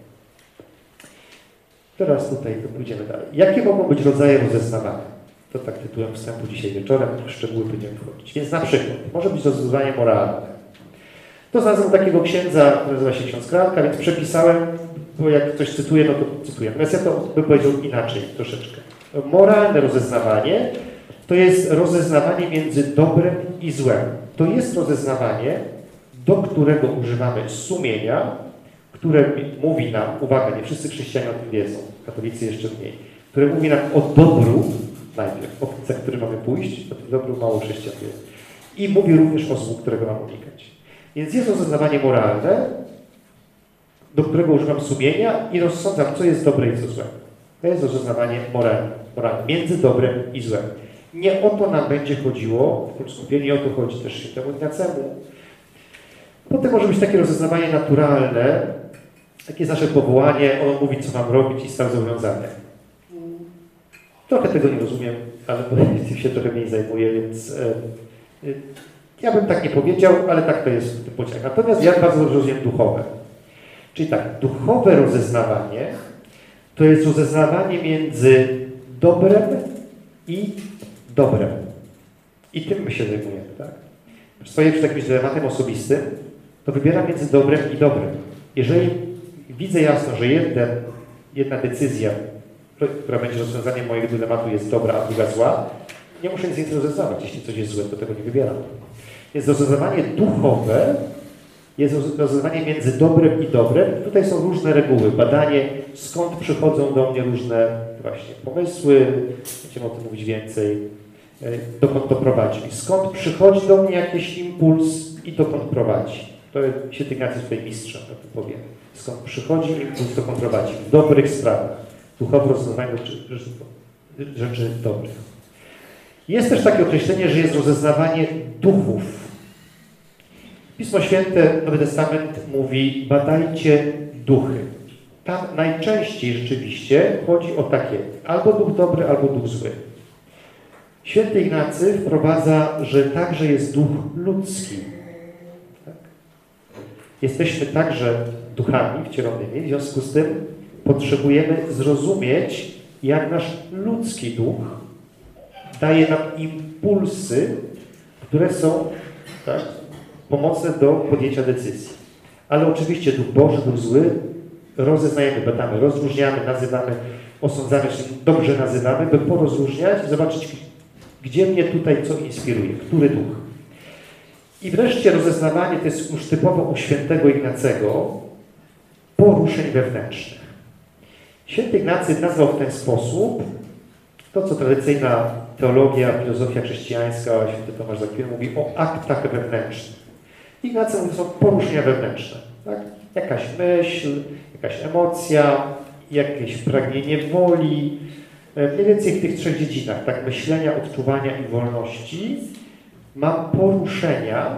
Teraz tutaj pójdziemy dalej. Jakie mogą być rodzaje rozeznawania? To tak tytułem wstępu dzisiaj wieczorem, w szczegóły będziemy wchodzić. Więc na przykład, może być rozeznanie moralne. To znalazłem takiego księdza, który nazywa się ksiądz Kralka, więc przepisałem, bo jak ktoś cytuje, no to cytuję. Natomiast ja to bym powiedział inaczej troszeczkę. Moralne rozeznawanie to jest rozeznawanie między dobrem i złem. To jest rozeznawanie, do którego używamy sumienia, które mówi nam, uwaga, nie wszyscy chrześcijanie o tym wiedzą, katolicy jeszcze mniej, które mówi nam o dobru najpierw, o za który mamy pójść, o tym dobru mało chrześcijan wie. I mówi również o złu, którego mamy unikać. Więc jest rozeznawanie moralne, do którego używam sumienia i rozsądzam, co jest dobre i co złe. To jest rozeznawanie moralne, moralne między dobrem i złem. Nie o to nam będzie chodziło w tym skupieniu, nie o to chodzi też świętemu Ignacemu. Potem może być takie rozeznawanie naturalne, takie jest nasze powołanie, ono mówi, co mam robić i stan zobowiązania. Trochę tego nie rozumiem, ale tym się trochę mniej zajmuję, więc e, e, ja bym tak nie powiedział, ale tak to jest w tym podziale. Natomiast ja bardzo dobrze rozumiem duchowe. Czyli tak, duchowe rozeznawanie to jest rozeznawanie między dobrem i dobrem. I tym my się zajmujemy, tak? Stoję przy jakimś dylematem osobistym, to wybieram między dobrem i dobrem. Jeżeli widzę jasno, że jeden, jedna decyzja, która będzie rozwiązaniem mojego dylematu, jest dobra, a druga zła, nie muszę nic więcej rozeznawać. Jeśli coś jest złe, to tego nie wybieram. Więc rozeznawanie duchowe jest rozeznawanie między dobrem i dobrem. Tutaj są różne reguły. Badanie, skąd przychodzą do mnie różne właśnie pomysły, będziemy o tym mówić więcej, dokąd to prowadzi. Skąd przychodzi do mnie jakiś impuls i dokąd prowadzi. To święty Ignacy tutaj mistrzem, o tym powiem. Skąd przychodzi impuls, dokąd prowadzi. W dobrych sprawach. Duchowe rozeznawanie rzeczy dobrych. Jest też takie określenie, że jest rozeznawanie duchów. Pismo Święte, Nowy Testament mówi, badajcie duchy. Tam najczęściej rzeczywiście chodzi o takie, albo duch dobry, albo duch zły. Święty Ignacy wprowadza, że także jest duch ludzki. Tak? Jesteśmy także duchami wcielonymi, w związku z tym potrzebujemy zrozumieć, jak nasz ludzki duch daje nam impulsy, które są tak, pomocne do podjęcia decyzji. Ale oczywiście duch Boży, duch zły rozeznajemy, badamy, rozróżniamy, nazywamy, osądzamy, czyli dobrze nazywamy, by porozróżniać i zobaczyć, gdzie mnie tutaj co inspiruje, który duch. I wreszcie rozeznawanie to jest już typowo u świętego Ignacego poruszeń wewnętrznych. Święty Ignacy nazwał w ten sposób to, co tradycyjna teologia, filozofia chrześcijańska, święty Tomasz Zakwin mówi o aktach wewnętrznych. Ignacy mówi, to są poruszenia wewnętrzne. Tak? Jakaś myśl, jakaś emocja, jakieś pragnienie woli, mniej więcej w tych trzech dziedzinach, tak, myślenia, odczuwania i wolności, mam poruszenia,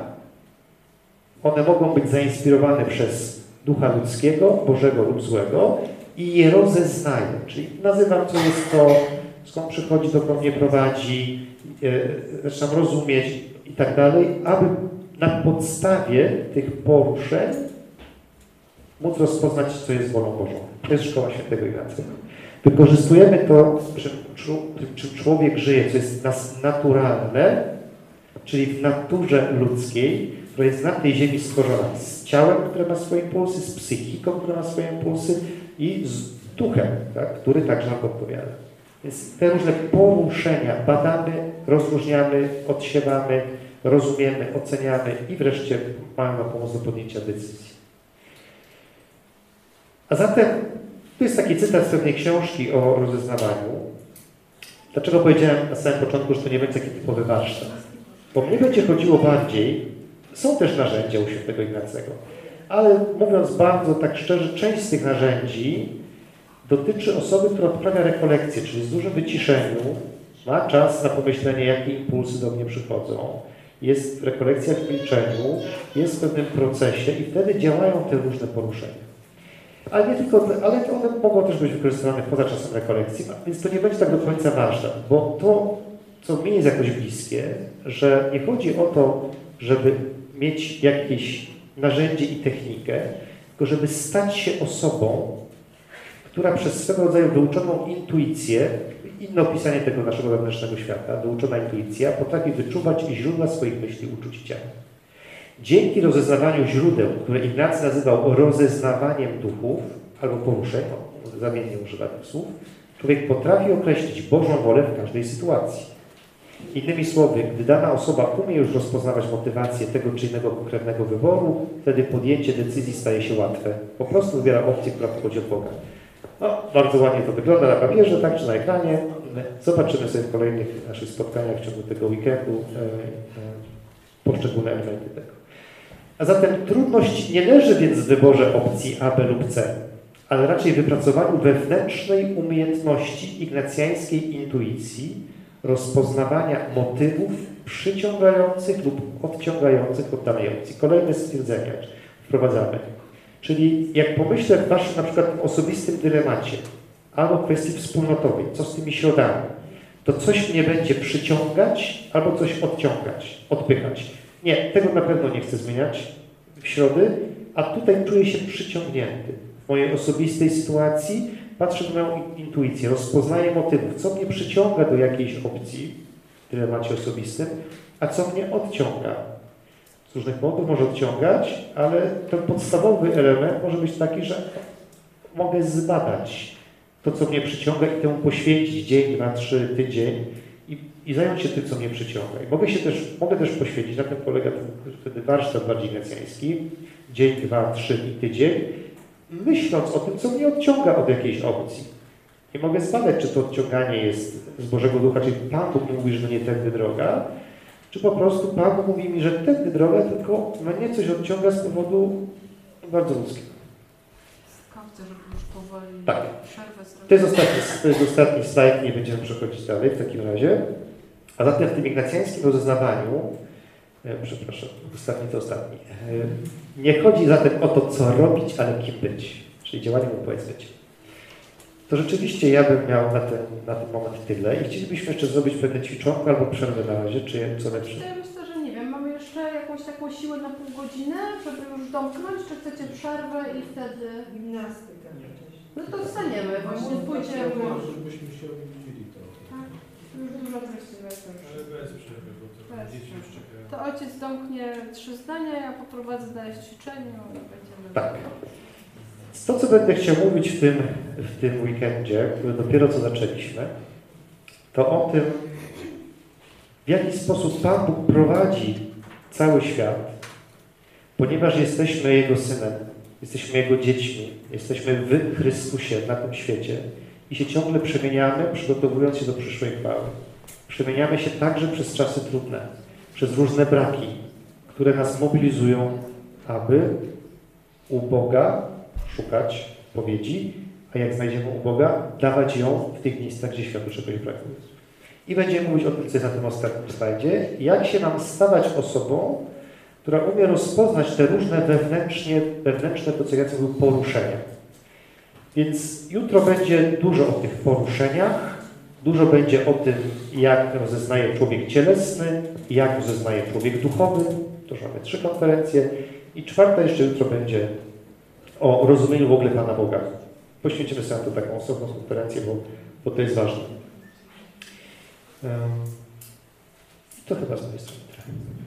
one mogą być zainspirowane przez ducha ludzkiego, Bożego lub złego i je rozeznaję, czyli nazywam, co jest to, skąd przychodzi, dokąd mnie prowadzi, e, zaczynam rozumieć i tak dalej, aby na podstawie tych poruszeń móc rozpoznać, co jest wolą Bożą. To jest szkoła świętego Ignacego. Wykorzystujemy to, czym człowiek żyje, co jest nas naturalne, czyli w naturze ludzkiej, która jest na tej ziemi stworzona z ciałem, które ma swoje impulsy, z psychiką, która ma swoje impulsy i z duchem, tak, który także nam odpowiada. Więc te różne poruszenia badamy, rozróżniamy, odsiewamy, rozumiemy, oceniamy i wreszcie mają nam pomóc do podjęcia decyzji. A zatem tu jest taki cytat z pewnej książki o rozeznawaniu. Dlaczego powiedziałem na samym początku, że to nie będzie taki typowy warsztat? Bo mnie będzie chodziło bardziej, są też narzędzia u świętego Ignacego, ale mówiąc bardzo tak szczerze, część z tych narzędzi dotyczy osoby, która odprawia rekolekcję, czyli z dużym wyciszeniu, ma czas na pomyślenie, jakie impulsy do mnie przychodzą, jest w rekolekcjach w milczeniu, jest w pewnym procesie i wtedy działają te różne poruszenia. Ale nie tylko, ale one mogą też być wykorzystywane poza czasem rekolekcji, więc to nie będzie tak do końca ważne, bo to, co mi jest jakoś bliskie, że nie chodzi o to, żeby mieć jakieś narzędzie i technikę, tylko żeby stać się osobą, która przez swego rodzaju douczoną intuicję, inne opisanie tego naszego wewnętrznego świata, douczona intuicja, potrafi wyczuwać źródła swoich myśli, uczuć i ciała. Dzięki rozeznawaniu źródeł, które Ignacy nazywał rozeznawaniem duchów albo poruszeń, zamiennie używa tych słów, człowiek potrafi określić Bożą wolę w każdej sytuacji. Innymi słowy, gdy dana osoba umie już rozpoznawać motywację tego czy innego konkretnego wyboru, wtedy podjęcie decyzji staje się łatwe. Po prostu wybiera opcję, która pochodzi od Boga. No, bardzo ładnie to wygląda na papierze, tak, czy na ekranie. Zobaczymy sobie w kolejnych naszych spotkaniach w ciągu tego weekendu e, e, poszczególne elementy tego. A zatem trudność nie leży więc w wyborze opcji A, B lub C, ale raczej w wypracowaniu wewnętrznej umiejętności ignacjańskiej intuicji, rozpoznawania motywów przyciągających lub odciągających od danej opcji. Kolejne stwierdzenia wprowadzamy. Czyli jak pomyślę w waszym na przykład osobistym dylemacie albo kwestii wspólnotowej, co z tymi środami, to coś mnie będzie przyciągać albo coś odciągać, odpychać. Nie, tego na pewno nie chcę zmieniać w środy, a tutaj czuję się przyciągnięty. W mojej osobistej sytuacji patrzę na moją intuicję, rozpoznaję motywów, co mnie przyciąga do jakiejś opcji w dylemacie osobistym, a co mnie odciąga. Z różnych powodów może odciągać, ale ten podstawowy element może być taki, że mogę zbadać to, co mnie przyciąga i temu poświęcić dzień, dwa, trzy, tydzień i, i zająć się tym, co mnie przyciąga. I mogę się też, mogę też poświęcić, na tym polega ten wtedy warsztat bardziej ignacjański, dzień, dwa, trzy i tydzień, myśląc o tym, co mnie odciąga od jakiejś opcji. I mogę zbadać, czy to odciąganie jest z Bożego Ducha, czyli Pan Bóg mi mówi, że to nie tędy droga, czy po prostu Pan Bóg mówi mi, że tędy droga, tylko mnie coś odciąga z powodu bardzo ludzkiego. Skawce, żeby już powoli Tak. przerwę zrobić. To jest ostatni, to jest ostatni slajd, nie będziemy przechodzić dalej w takim razie. A zatem w tym ignacjańskim rozeznawaniu, e, przepraszam, ostatni to ostatni, e, nie chodzi zatem o to, co robić, ale kim być, czyli działanie mu powiedz być. To rzeczywiście ja bym miał na ten, na ten moment tyle i chcielibyśmy jeszcze zrobić pewne ćwiczonko albo przerwę na razie, czy co lepsze? Ja myślę, że nie wiem, mamy jeszcze jakąś taką siłę na pół godziny, żeby już domknąć, czy chcecie przerwę i wtedy... Gimnastyka przecież. No to wstaniemy, właśnie pójdziemy. żebyśmy się obudzili trochę. Tak, już dużo treści weszło. Ale bez przerwy, bo to Bez dzieci już przerwy. czekają. To ojciec domknie trzy zdania, ja poprowadzę dalej w ćwiczeniu i będziemy... Tak. To, co będę chciał mówić w tym, w tym weekendzie, który dopiero co zaczęliśmy, to o tym, w jaki sposób Pan Bóg prowadzi cały świat, ponieważ jesteśmy Jego Synem, jesteśmy Jego dziećmi, jesteśmy w Chrystusie na tym świecie i się ciągle przemieniamy, przygotowując się do przyszłej chwały. Przemieniamy się także przez czasy trudne, przez różne braki, które nas mobilizują, aby u Boga szukać odpowiedzi, a jak znajdziemy u Boga, dawać ją w tych miejscach, gdzie światu czegoś brakuje. I będziemy mówić o tym, co jest na tym ostatnim slajdzie, jak się nam stawać osobą, która umie rozpoznać te różne wewnętrznie, wewnętrzne, to co ja mówił, poruszenia. Więc jutro będzie dużo o tych poruszeniach, dużo będzie o tym, jak rozeznaje człowiek cielesny, jak rozeznaje człowiek duchowy, to już mamy trzy konferencje i czwarta jeszcze jutro będzie o rozumieniu w ogóle Pana Boga. Poświęcimy sobie na to taką osobną konferencję, bo, bo to jest ważne. Um, to chyba z mojej strony.